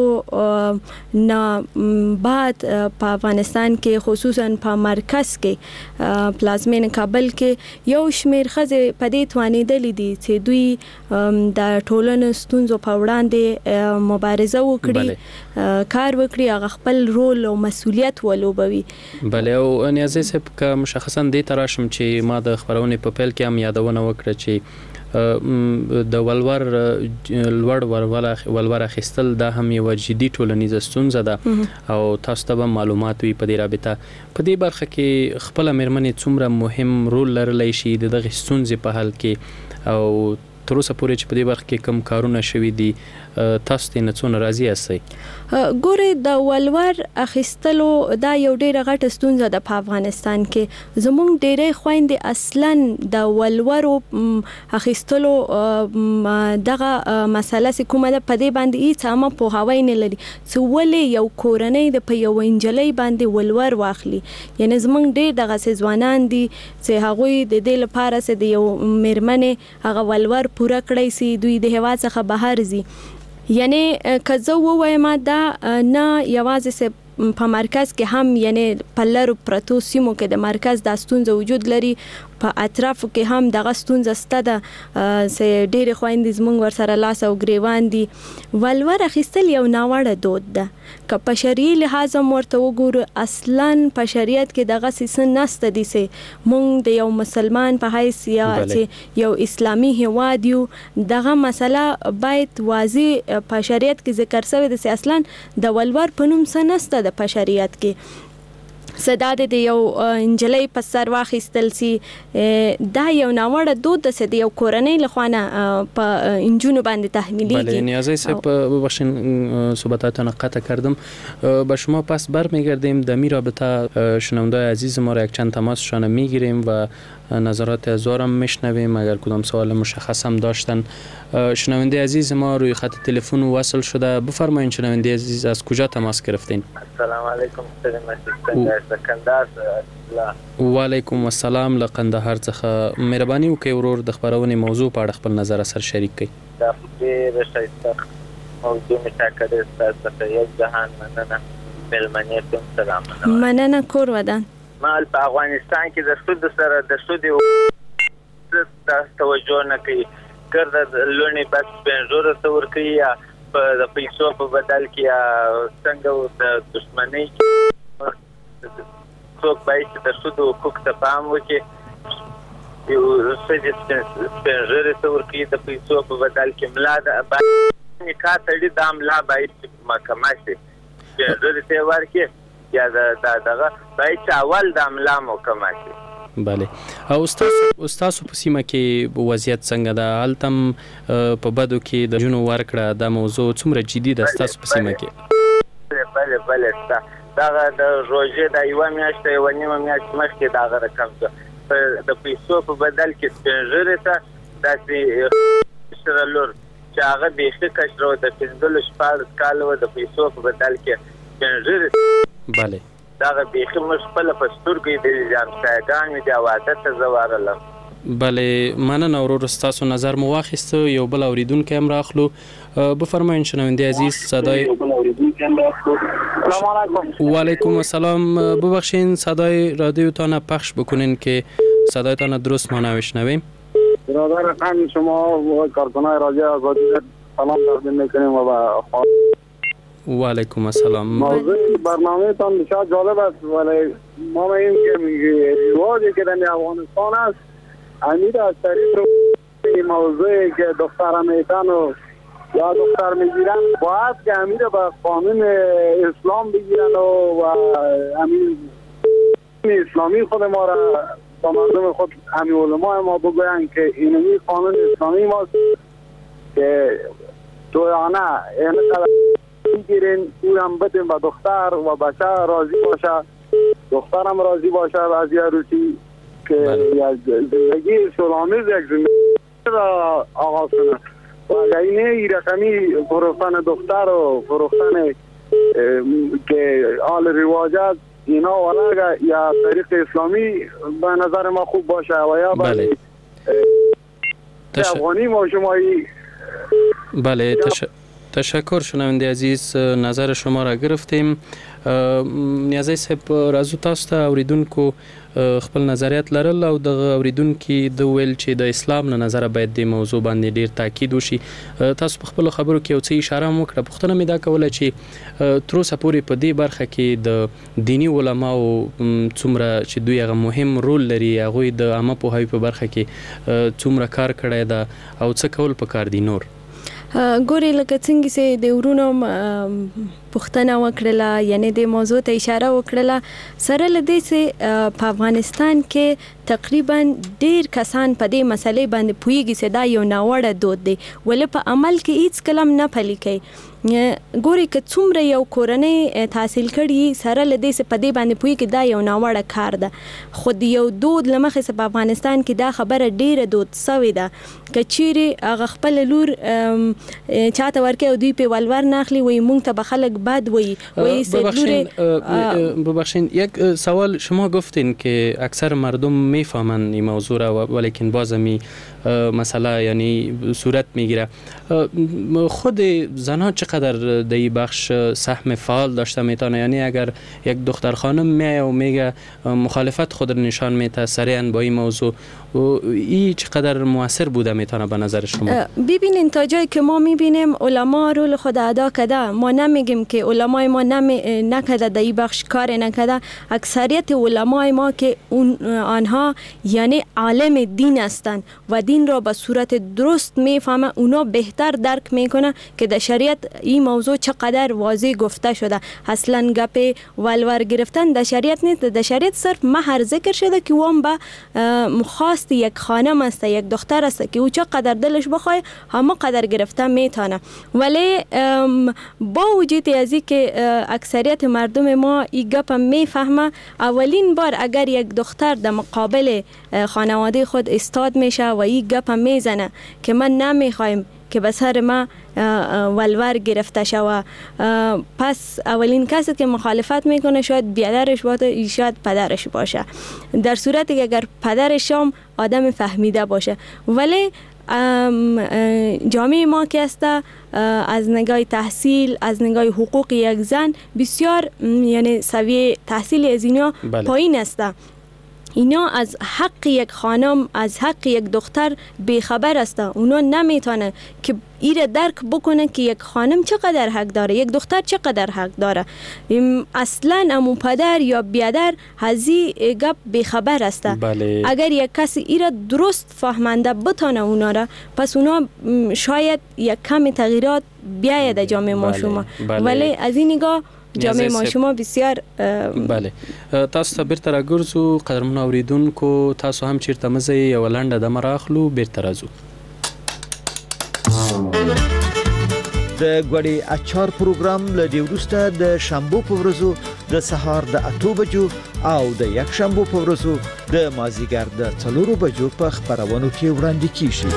جګړو نه بعد په افغانستان کې خصوصا په مرکز کې پلازمین کابل کې یو شمیر ښځې په دې توانېدلې دي چې دوی د ټولنو ستونزو په وړاندې مبارزه وکړي، کار وکړي، هغه خپل رول او مسؤلیت ولوبوي. بله، او نیازی صاحب که مشخصا دې ته راشم چې ما د خپرونې په پیل کې هم یادونه وکړه چې د لوړ ولور اخیستل دا هم یو جدي ټولنیزه ستونزه ده او تاسو ته به معلومات وي په دې رابطه. په دې برخه کې خپله مېرمنې څومره مهم رول لرلی شي د دغې ستونزې په حل کې، او تر اوسه پورې چې په دې برخه کې کوم کارونه شوي دي تاسو ته نه څونه راضي یاستئ؟ ګورئ، د ولور اخیستلو دا یو ډېره غټه ستونزه ده په افغانستان کې. زموږ ډېری خویندې اصلا د ولورو اخیستلو دغه مسله چې کومه ده په دې باندې هیڅ عامه پوهاوی نه لري چې ولې یو کورنۍ د په یوه نجلۍ باندې ولور واخلي. یعنې زموږ ډېر دغسې ځوانان دي چې هغوی د دې لپاره چې د یو مېرمنې هغه ولور پوره کړی سي دوی د هېواد څخه بهر ځي. یعنی که زه ووایم دا نه یوازې په مرکز کې هم، یعنی په لرو پرتو سیمو کې د مرکز دا ستونزه وجود لري، په اطرافو کې هم دغه ستونزه شته ده چې ډېرې خویندې زموږ ورسره لاس او ګریوان دي. ولور اخیستل یو ناوړه دود ده. که په شرعي لحاظ هم ورته وګورو، اصلا په شریعت کې دغسې څه نشته دي چې موږ د یو مسلمان په حیث یا چې یو اسلامي هیواد یو، دغه مسله باید واضح په شریعت کې ذکر شوی ده چې اصلا د ولور په نوم څه نشته ده په شریعت کې. صدا د یو انجلۍ په سر واخیستل سي، دا یو ناوړه دود ده چې د یو کورنۍ لخوا نه په انجونو باندې تحمیلیږي. بله، نیازی صاحب ببخشین صحبتاتان قطع کردم. به شما پس برمیگردیم. در می رابطه شنوندای عزیز ما را یک چند تماسشان میگیریم و نظرات ازارم میشنویم اگر کدام سوال مشخص هم داشتن. شنونده عزیز ما روی خط تلفن وصل شده. بفرمایید شنونده عزیز، از کجا تماس گرفتین؟ السلام علیکم. قندهار. و علیکم السلام. له قندهار څخه مهرباني وکړئ ورور د خبرونې موضوع په اړه خپل نظر سره شریک کړئ. دا ډېره ښایسته موضوع مې ټاکلې، ستاسو څخه یک جهان مننه. مېلمنې ته سلام. مننه کور ودان. ما په افغانستان کې د سود سره د سود توجه نه کوي، ګرده لوڼې بس پنځوره ته ورکوي یا د پیسو په بدل کې یا څنګه د دشمنۍ څوک باید چې د سود حقوق ته پام وکړي. یو ښځې پنځوره ته ورکوي د پیسو په بدل کې، ملا باید نکاح تړي، دا ملا باید محکمه شي، پنځوره ته یې ورکړي یا دغه باید چې اول د ملا محکمه شي. بله. او استاسو په سیمه کې وضعیت څنګه ده؟ هلته هم په بدو کې د جنو ورکړه دا موضوع څومره جدي ده ستاسو په سیمه کې؟ بله شته. دغه د روژې د یوه میاشته یوه نیمه میاشت مخکې دغه رقم شو، د پیسو په بدل کې سپین ږیرې ته داسې کشره لور چې هغه بیخي کشره وه، د 15-16 کاله وه، د پیسو په بدل کې سپین ږیرې. بله. دغه بیخي موږ خپله په سترګو د همسایه‌ګانو د واده ته زه ورغلم. بله، مننه ورور، ستاسو نظر مو واخیسته. یو بل اوریدونکی هم راخلو. بفرمایید شنونده عزیز صدای. سلام علیکم. و علیکم السلام. ببخشین صدای رادیوتان پخش بکنین که صدایتان درست ما نمیشنویم. برادر خان شما و کارکنان رادیو آزادی سلام تقدیم میکنیم و و علیکم السلام. موضوع برنامه تان بسیار جالب است، ولی ما میگیم که رواجی که در افغانستان است امید از طریق این موضوعی که دختر امیتان و یا دختر میگیرن باید که امیر به قانون اسلام بگیرن و امیر اسلامی خود ما را با مردم خود همین علماء ما بگوین که اینمی قانون اسلامی ماست که تویانه اینقدر میگیرین او هم بدین به دختر و بچه راضی باشه، دخترم راضی باشه از یه روسی که زندگی سلامیز یک زندگی را آغاز کنه و اگر اینه رقمی فروختن دختر و فروختن که آل رواجات اینا ولا یا طریق اسلامی به نظر ما خوب باشه و یا بله افغانی ما شمایی. بله تشکر شنونده عزیز، نظر شما را گرفتیم. نیازی صاحب رازو تاسو ته اوریدونکو خپل نظریات لرل او د اوریدونکو د ویل چې د اسلام نه نظر باید د موضوع باندې ډیر تاکید وشي. تاسو په خپل خبرو کې یو څه اشاره وکړه. پوښتنه مې دا کوله چې تر اوسه پورې په دې برخه کې د دینی علماو څومره چې دوی هغه مهم رول لري، هغه د عامه پوهاوي په برخه کې څومره کار کړی ده او څه کول پکار دي نور؟ ګورې لکه څنګه چې د ورونو پوښتنه وکړله، یعنی د موضوع ته اشاره وکړله، سره له دې چې په افغانستان کې تقریبا ډیر کسان په دې مسلې باندې پوهیږي چې دا یو ناوړه دود دی، ولې په عمل کې هیڅ کلم نه پلي کوي. ګوري که څومره یو کورنۍ تحصیل کړي، سره له دې چې په دې باندې پوهیږي دا یو ناوړه کار ده، خو د یو دود له مخې په افغانستان کې دا خبره ډیره دود سوې ده. که چیرې هغه خپل لور چاته ورکوي او دوی په ولور نه اخلي، وایي مونږ ته به خلک بد وایي. ببخشین یک سوال، شما گفتین که اکثر مردم میفهمن این موضوع را ولیکن بازمی مسئله یعنی صورت میگیره. خود زنها چقدر در این بخش سهم فعال داشته میتونه؟ یعنی اگر یک دختر خانم میایه و میگه مخالفت خود را نشان میده سریعا با این موضوع، این چقدر موثر بوده میتونه به نظر شما؟ ببینین تا جایی که ما میبینیم علما رول خود ادا کرده، ما نمیگیم که علمای ما نکرده در این بخش کار نکرده. اکثریت علمای ما که آنها یعنی عالم دین هستند و دین را به صورت درست میفهمه، اونا بهتر درک میکنه که در شریعت این موضوع چقدر واضح گفته شده. اصلا گپ ولور گرفتن در شریعت نیست، در شریعت صرف مهر ذکر شده که وام به مخواست یک خانم است، یک دختر است که او چقدر دلش بخواه همه قدر گرفته میتونه. ولی با وجود از این که اکثریت مردم ما این گپ میفهمه، اولین بار اگر یک دختر در مقابل خانواده خود استاد میشه و این گپ میزنه که من نمیخوایم که به سر ما ولور گرفته شوه، پس اولین کسی که مخالفت میکنه شاید بیادرش باشه، شاید پدرش باشه. در صورتی که اگر پدرش هم آدم فهمیده باشه. ولی جامعه ما که است از نگاه تحصیل، از نگاه حقوق یک زن بسیار یعنی سویه تحصیل از اینا پایین است. اینا از حق یک خانم، از حق یک دختر بیخبر است. اونا نمیتونه که ایره درک بکنه که یک خانم چقدر حق داره، یک دختر چقدر حق داره. اصلا امو پدر یا بیادر هزی گپ بیخبر است. اگر یک کسی ایره درست فهمنده بتونه اونا را، پس اونا شاید یک کم تغییرات بیاید در جامعه ما شما. ولی از این نگاه جامعه ما شما بسیار بله. تاسو ته بیرته راګرځو. قدرمنو اوریدونکو، تاسو هم چیرته مزه یو لنډه دمه راخلو، بیرته راځو. د ګوړې اچار پروګرام له دې وروسته د شنبو په ورځو د سهار د 8 بجو او د یک شنبو په ورځو د مازیګر د 4 بجو په خبرونو کې وړاندې کیږي.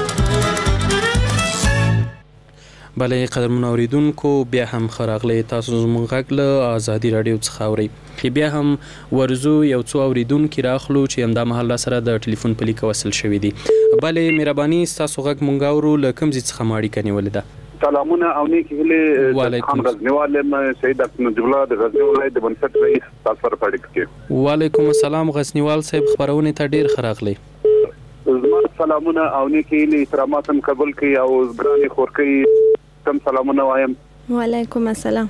بله قدرمنو اوریدونکو، بیا هم خراغلی تاسو زموږ غږ له ازادي رادیو څخه اورئ. بیا هم ورزو یو څو اوریدونکي راخلو چې همدا مهال سره د ټلیفون په لیک وصل شوي دي. بله مهرباني ستاسو غږ مونږ اورو. له کوم ځای څخه مو اړیکه نیولې ده؟ سلامونه او نیکی هیلې. خان غزنیوال یم، سید احمد الله د غزنی ولایت د بنسټ رئیس. تاسو سره په اړیکه کې. وعلیکم السلام غزنیوال صاحب، خبرونه ته ډیر خراغلی. زما سلامونه او نیکی هیلې احترامات هم قبول کړئ او ګرانې خورکۍ تم سلامونه وایم. وعلیکم السلام.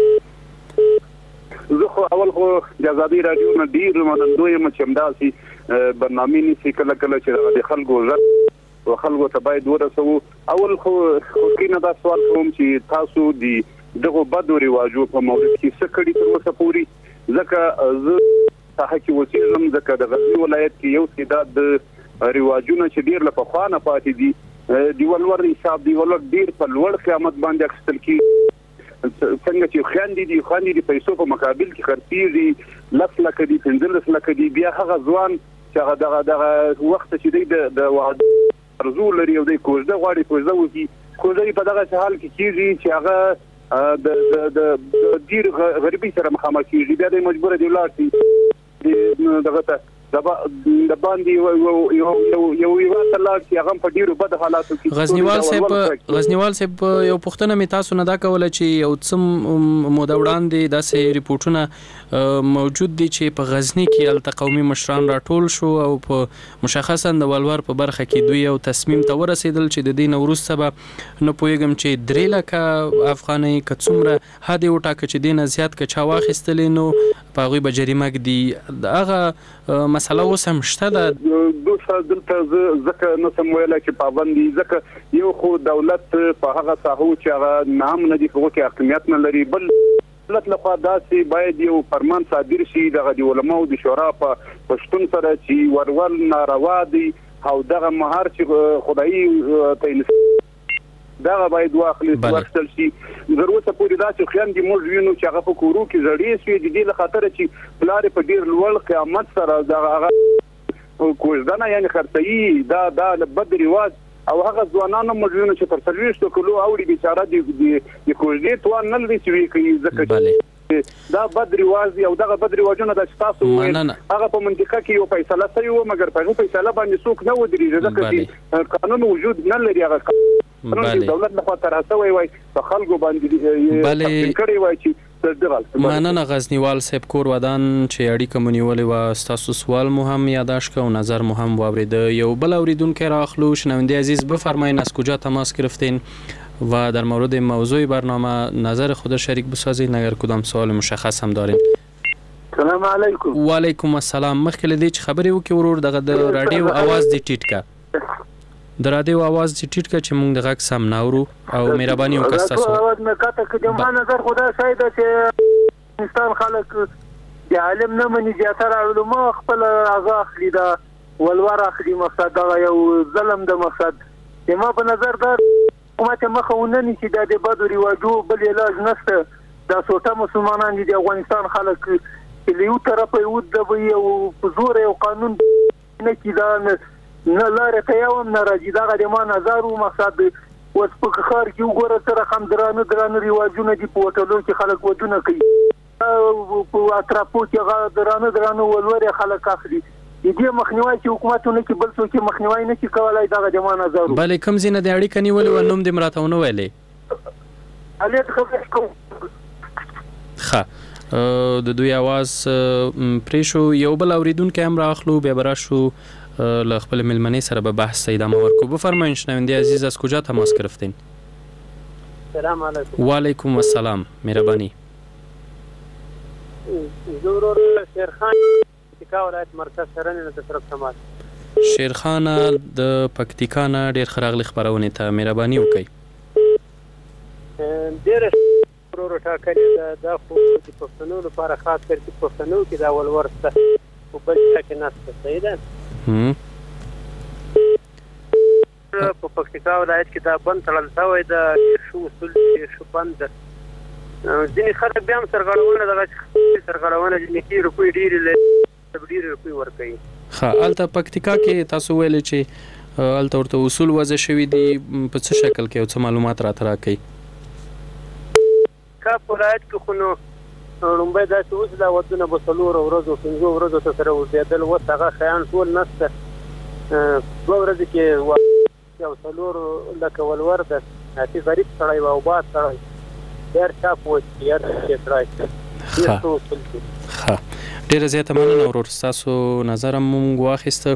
زه خو اول خو د ازادي رادیو نه ډیر منندوی یم چې همداسې برنامې نیسي کله کله چې د خلکو غږ خلکو ته باید ورسوو. اول خو کینه دا سوال کوم چې تاسو دغه بدو رواجو په مورد کې څه کړي تر اوسه پورې، ځکه زه ساحه کې اوسېږم، ځکه د غزني ولایت کې یو تعداد د رواجونه چې ډېر له پخوا نه پاتې دي، د ولور حساب دی ولور ډېر په لوړ قیمت باندې اخیستل کېږي. څنګه چې خواندې دي پیسو په مقابل کې خرڅېږي، 10 لکه دي 15 لکه دي، بیا هغه ځوان چې هغه دغه وخت چې دی د واده ارزو لري او د کوژده غواړي کوژده وکړي، کوژده په دغه حال کې کېږي چې هغه د ډېر غریبۍ سره مخامخ کېږي، بیا د مجبور دی ولاړ شي دغه ته د باندې یو لاړ چې هغه په ډیرو بد حالاتو کې. غزنیوال صاحب یو پوښتنه مې تاسو نه دا کوله چې یو څه موده وړاندې داسې ریپورټونه موجود دي چې په غزني کې الته قومي مشران راټول شو او په مشخصا د ولور په برخه کې دوی یو تصمیم ته ورسېدل چې د دې نه وروسته به نه پوهېږم چې 3 لکه افغانۍ که څومره حد یې وټاکه چې دې نه زیات که چا واخیستلې نو په هغوی به جریمه ږدي. هغه مسله اوس هم شته ده؟ دلته ځکه نه سم ویلی چې پابند دي، ځکه یو خو دولت په هغه ساحو چې هغه نام نه دي، هغو کې حاکمیت نه لري، بل دولت لخوا داسې باید یو فرمان صادر شي دغه د علماو د شورا په شتون سره چې ورول ناروا دي او دغه مهار چې خدایي دغه باید واخیستل شي. تر اوسه پورې داسې خویندې موږ وینو چې هغه په کورو کې زړې شوې د دې له خاطره چې پلار په ډېر لوړ قیمت سره دغه هغه کوژدنه یعنې خرڅوي، دا بد رواج او هغه ځوانانو موږ وینو چې تر 40 کلو اوړي بیچاره د کوژدې توان نه لري چې ویې کوي، ځکه دا بد رواج دی او دغه بد رواجونه د تاسو هغه په منطقه کې یو فیصله شوی و، مګر په هغه فیصله باندې څوک نه ودرېږي، ځکه چې قانون وجود نه لري. هغه دولت لخوا تراسه وای په خلکو باندې کړی وای چې مننه غزنیوال صاحب کور ودان چې اړیکه مو نیولې وه. ستاسو سوال مو هم یادداشت که و نظر مو هم واورېده. یو بل اوریدونکی راخلو. شنونده عزیز بفرمایین از کجا تماس گرفتین و در مورد موضوع برنامه نظر خود شریک بسازید اگر کدام سوال مشخص هم دارین. سلام علیکم. و علیکم السلام. مخکې له دې چې خبرې وکړې ورور دغه د راډیو اواز دې ټیټ که، د راډیو اواز دې ټیټ که چې موږ د غږ سم نه اورو او مهرباني وکړه ستاسو اواز مې کاته که ما نظر خدا شاید چې افغانستان خلک د عالم نه مني، زیاتره علما خپل اغا اخلي، دا ولور اخلي، مقصد دا یو ظلم د مقصد ما په نظر دا حکومت مخه ونه نیسي، دا د بدو رواجو بل علاج نشته. دا سوټه مسلمانان دي د افغانستان خلک چې له یو طرفه یو دبوي او په زور یو قانون نه کیدا نه لاره ته یو نه راځي. دا د ما نظر او مقصد اوس په ښار کې وګوره سره هم درانه رواجونه دي، په هوټلو کې خلک ودونه کوي، په اطرافو کې هغه درانه ولور خلک اخلي. دې مخنیوي چې حکومتونه کې بل څوک مخنیوي نه کوي کولای، دا د ما نظر. بلې کوم ځینې د اړیکه نیولې و نوم دې مراته ونه ویلې؟ الیت خبر کوم ښه د دوی आवाज پرې شو. یو بل اوریدونکی هم راخلو، بیا به راشو له خپل مېلمنې سره به بحث ادامه ورکړو. بفرمایین شنونده عزیز از کجا تماس گرفتین؟ سلام علیکم. و علیکم السلام. مهربانی. ضرور شیرخان پکتیکا ولایت مرکز شرنه ته طرف تماس. شیرخان د پکتیکا نه ډېر خراغلی خبرونه ته مهرباني وکړئ. ډېر ورو ټاکلې دا خو د پښتنو لپاره خاص کر چې پښتنو کې دا ولور څه او بل څه نشته. صحیح ده. په پکتیکا ولایت کې دا بند تړل شوی د شو اصول شو بند ځینې خلک بیا هم سرغړونه دغه سرغړونه چې نږدې روپۍ ډېرې روپۍ ورکوي. ښه هلته پکتیکا کې تاسو ویلې چې هلته ورته اصول وضع شوي دي، په څه شکل کې او څه معلومات راته راکوئ؟ کا په ولایت کې خو نو لومبۍ داسې اوس دا ودونه به 4 ورځو 5 ورځو ته سره اوسېدل، اوس هغه شیان ټول نشته. 2 ورځې کې یو 4 لکه ولور ده، هسې غریب سړی و او باد سړی ډېر چاپ وچي ډېر سړی. ښه ډېره زیاته مننه ورور، ستاسو نظر هم موږ واخیسته.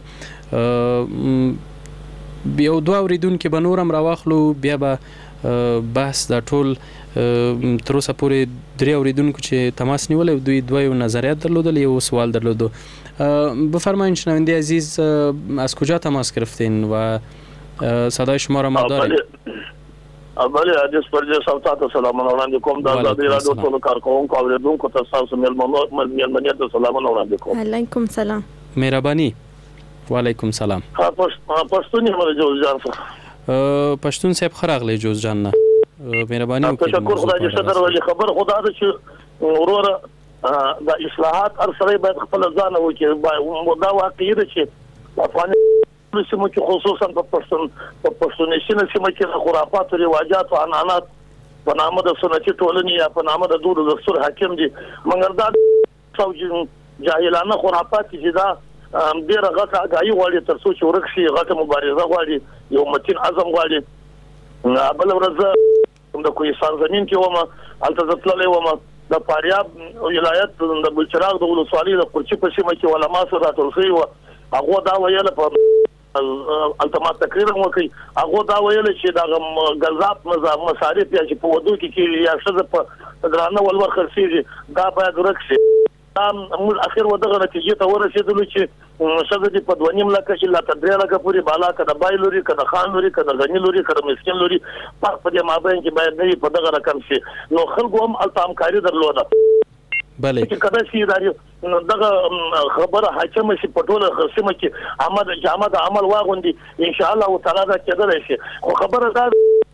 یو 2 اوریدونکي به نور هم راواخلو، بیا به بحث دا ټول تر اوسه پورې 3 اوریدونکو چې تماس نیولی دوی 2 نظریات درلودل، یو سوال درلودو. بفرمایین شنونده عزیز از کجا تماس گرفتین و صدای شما را ما داریم. بله حدیث پرجه سلطات سلام وړاندې کوم د آزادي رادیو ټول کارکونکو او اوریدونکو ته تاسو مېلمنو ته سلام وړاندې کوم. علیکم سلام. مهرباني. وعلیکم سلام. پښتون یم جوز جان څخه. پښتون صاحب خراغلی جوز جان نه. مهرباني وکړئ. تشکر خدای دې ستر ولې خبر خدا دې چې وروره د اصلاحات ارسره باید خپل ځان وکړي. دا واقعي ده چې افغانستان سیمه کې خصوصا په پښتوني سیمه کې د خرافات او رواجات او عنعنات په نامه د سنتي ټولنې یا په نامه د دود دستور حاکم دي. مګر دا جاهلانه خرافات چې دا ډېر غټه اگاهي غواړي تر څو چې ورک شي، غټه مبارزه غواړي، یو متین عزم غواړي. بل ورځ د کوهستان زمين کې ومه هلته زه تللی ومه د فاریاب ولایت د بلچراغ د ولسوالۍ د قرچي په سیمه کې علما سره راټول شوي وو. هغه دا ویل په التماس تقریر وکړي، هغه دا ویل چې دا غذاب مصارف یا چې په ودو کې یا شزه په ګرانه ولور خرڅيږي دا باید ورک شي. موږ اخر ودغه نتیجې ته ورسېدلو چې شزه دې په 2.5 لک شي لا تدري لکه پوری بالا کده بایلوري کده خان لوري کده غنی لوري کده مسکین لوري په دې مابین کې باید نه په دغه رقم شي. نو خلکو هم التامکاری درلوده. بله چې کله شي دغه خبره حاکم شي په ټوله سیمه کې جامد عمل واغوندي ان شاء الله تعالی دا کېدلی شي. خو خبره دا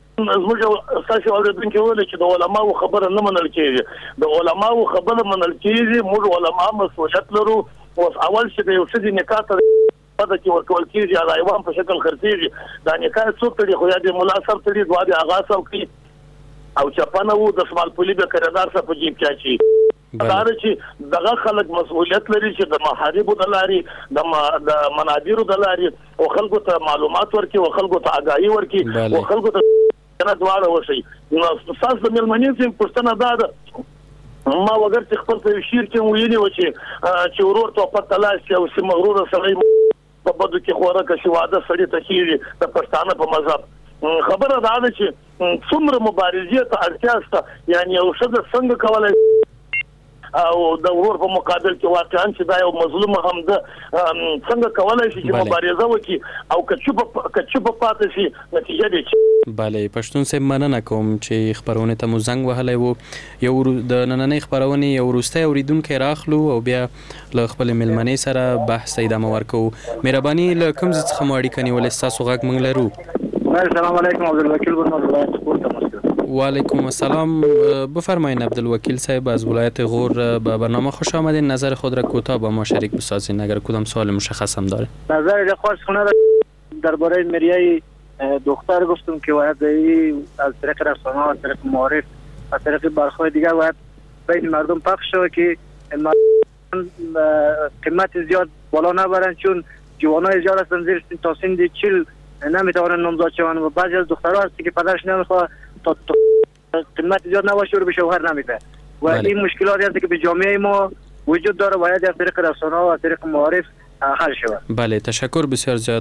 زموږ تاسو اوریدونکو ویل چې د علماو خبره نه منل کېږي. د علماو خبره منل کېږي. موږ علما مسؤلیت لرو. اوس اول چې د یو څه د نکاح ته پته کې ورکول کېږي یا د ایوان په شکل خرڅېږي دا نکاح څوک تړي، خو یا د ملا صاحب تړي، دعا د آغا صاحب کوي او چپانه وو د سمال پولی به کردار صاحب په جیب کې اچي. دا چې دغه خلک مسؤلیت لري چې د محاربو د لارې د منابرو د لارې او خلکو ته معلومات ورکړي او خلکو ته آگاهي ورکړي او خلکو ته دواړه وشي. نو تاسو د مېلمنې سم پښتنه دا ده ما وګر چې خپل په شیر کې ویلي و چې ورور ته پته لاسي او چې مغرور سړی په بدو کې خوراک شي واده سړی ته کیږي د پښتانه په مذهب. خبره دا ده چې څومره مبارزې ته اړتیا شته، یعنی یو ښځه څنګه کولای او د ورور په مقابل کې واقعا چې دا یو مظلوم هم ده څنګه کولای شي چې مبارزه وکړي او کچوب پاتې شي نتیجه دي. بله پښتون صاحب مننه کوم چې خبرونه ته مو زنګ وهلی وو. یو د نننۍ خبرونې یو وروستی اوریدونکی راخلو او بیا له خپلې مېلمنې سره بحث ته ادامه ورکوو. مهرباني له کوم ځای څخه مو اړیکه نیولې؟ ستاسو غږ موږ لرو. السلام علیکم عبدالوکیل بن ولایت غور تماس. وعلیکم السلام. بفرمایید عبدالوکیل صاحب از ولایت غور به برنامه خوش آمدین. نظر خود را کوتاه با ما شریک بسازین اگر کدام سوال مشخص هم داره. نظر خاص کنه درباره مریای دختر گفتم که باید از طریق رسانه از طریق معارف از طریق برخواه دیگر باید بین مردم پخش شود که قیمت زیاد بالا نبرن، چون جوانای زیاد هستن زیر تا سن 40 نمیتوانن نامزد شوند و بعضی از دخترها هستی که پدرش نمیخواد تا قیمت زیاد نباشه رو به شوهر نمیده و این مشکلاتی هست که به جامعه ما وجود داره، باید از طریق رسانه و از طریق معارف حل شود. بله تشکر بسیار زیاد.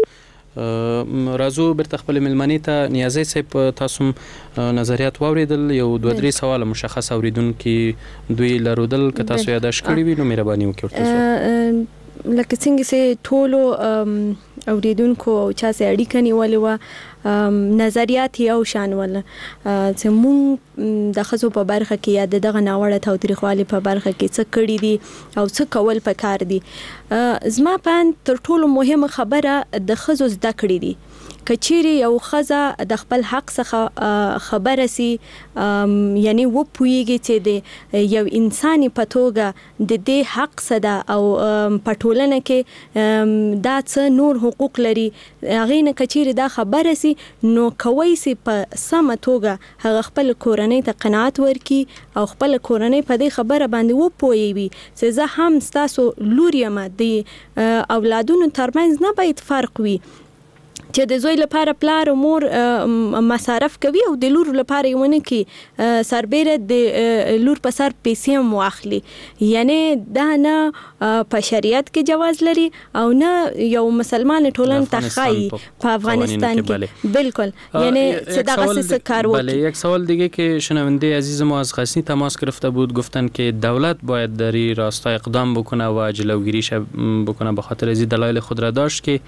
راځو بیرته خپل مېلمنې ته. نیازی صاحب تاسو نظریات واوریدل، یو دوه درې سوال مشخص اوریدونکي دوی لرودل که تاسو یاداښت کړی وي نو مهرباني وکړئ. لکه څنګه چې ټولو اوریدونکو او چا سره اړیکه نیولې وه نظریات یو شان ول چې مونږ د ښځو په برخه کې یا دغه ناوړه تاوتریخوالي په برخه کې څه کړي دي او څه کول پکار دي. زما په تر ټولو مهمه خبره د ښځو زده کړې دي. کچيري یو ښځه د خپل حق څخه خبره سي یعنی و پويږي چې د یو انساني په توګه د دې حق صدا او پټولنه کې دا څه نور حقوق لري هغه نه کچيري دا خبره سي نو کوي سي په سمه توګه هغه خپل کورنۍ ته قناعت ورکي او خپل کورنۍ په دې خبره باندې و پويوي چې زه هم ستاسو لور یم د اولادونو ترمنځ نه باید فرق وي چې د زوی لپاره پلار او مور مصارف کوي او د لور لپاره یونه کې سربېره د لور په سر پیسې هم واخلي. یعنی دا نه په شریعت کې جواز لري او نه یو مسلمان ټولنه تخای په افغانستان کې بالکل. یعنی صداقت سے کار وکړي. بله یک سوال دیگه که شنونده عزیز ما از غزنی تماس گرفته بود، گفتن که دولت باید در این راستا اقدام بکنه و جلوگیریش بکنه به خاطر از دلایل خود را داشت که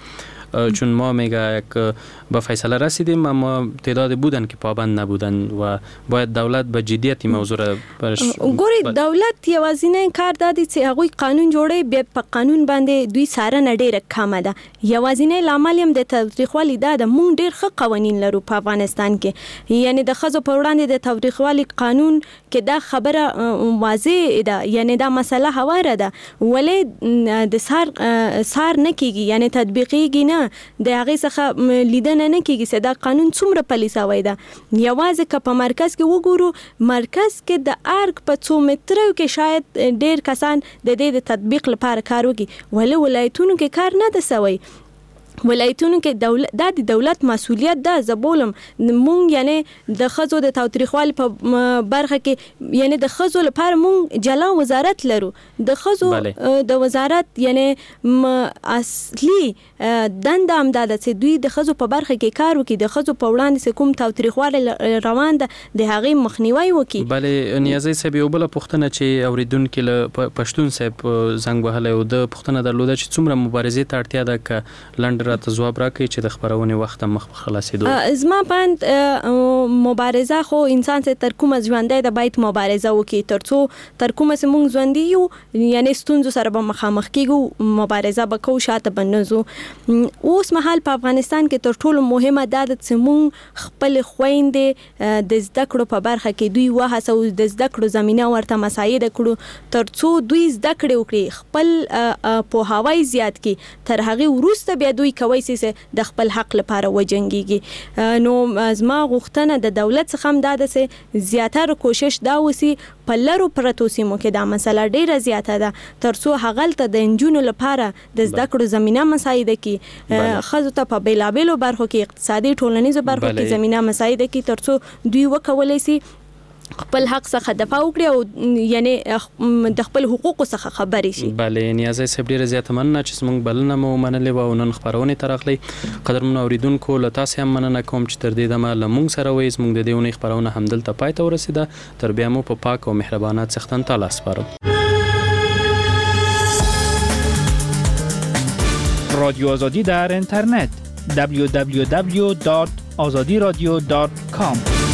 چون ما میگه به فیصله رسیدیم اما تعداد بودن که پابند نبودن و باید دولت به جدیت موضوع را ګوري دولت یوازینی کار دادی چې هغوی قانون جوړي بیا په قانون باندې دوی څارنه ډیره کمه ده. یوازینی لامل هم د تاوتریخوالي ده. مونږ ډیر ښه قوانین لرو په افغانستان کې، یعنی د ښځو په وړاندې د تاوتریخوالي قانون کې دا خبره واضح ده، یعنی دا مسله هواره ده، ولې د سار نه کیږي، یعنی تطبیقیږي نه، د هغې څخه لیدنه نه کیږي چې دا قانون څومره پلي شوی ده. یوازې که په مرکز کې وګورو، مرکز کې د ارګ په 2 مترو کې شاید ډیر کسان د دې د تطبیق لپاره کار وکړي، ولې ولایتونو کې کار نه ده شوی. ولایتونو کې د دولت مسؤلیت ده. زبولم مونږ یعنی د خزو د تاوتریخوالي په برخه کې یعنی د خزو لپاره مونږ جلا وزارت لرو. د خزو د وزارت یعنی اصلي دنده هم ده چې دوی د خزو په برخه کې کار وکړي، د خزو په وړاندې کوم تاوتریخوالي روان ده د هغې مخنیوي وکړي. بله نیازی صاحب یو بله پوښتنه چې اوریدونکي له پښتون صاحب زنګ وهلی و، د پوښتنه درلوده چې څومره مبارزې ته اړتیا ده که لنډ راته ځواب راکړي چې د خبرونې وخت مخ په خلاصېدو. زما پند مبارزه خو انسان چې تر کومه ژوندی ده باید مبارزه وکړي، ترڅو تر کومه چې مونږ ژوندي یو یعنی ستونزو سره به مخامخ کیږو، مبارزه به کوو، شاته به نه ځو. اوس مهال په افغانستان کې تر ټولو مهمه دا ده چې مونږ خپل خویندې د زده کړو په برخه کې دوی وهڅوو، د زده کړو زمینه ورته مساعده کړو، ترڅو دوی زده کړې وکړي، خپل پوهاوی زیات کړي، تر هغې وروسته بیا دوی کوي چې د خپل حق لپاره وجنګيږي. نو زما غوښتنه د دولت څخه هم دا ده چې زیاتره کوشش دا وسی په لرو پرتو سیمو کې دا مسله ډیره زیاته ده، ترڅو هغلته د انجونو لپاره د زده کړو زمینه مساعده کړي، ښځو ته په بیلابیلو برخو کې اقتصادي ټولنیزو برخو کې زمینه مساعده کړي، ترڅو دوی وکولای شي خپل حق څخه دفاع وکړي او یعنی د خپل حقوقو څخه خبرې شي. بله نیازی صاحب ډیره زیاته مننه چې زموږ بلنه مو ومنلې وه او نن خپرونې ته راغلی. قدرمنو اوریدونکو له تاسې هم مننه کوم چې تر دې دمه له موږ سره وئ. زموږ د دې اونۍ خپرونه همدلته پای ته ورسېده. تر بیا مو په پاک او مهربانه څښتن تعالی سپارم. رادیو آزادی در اینترنت www.azadiradio.com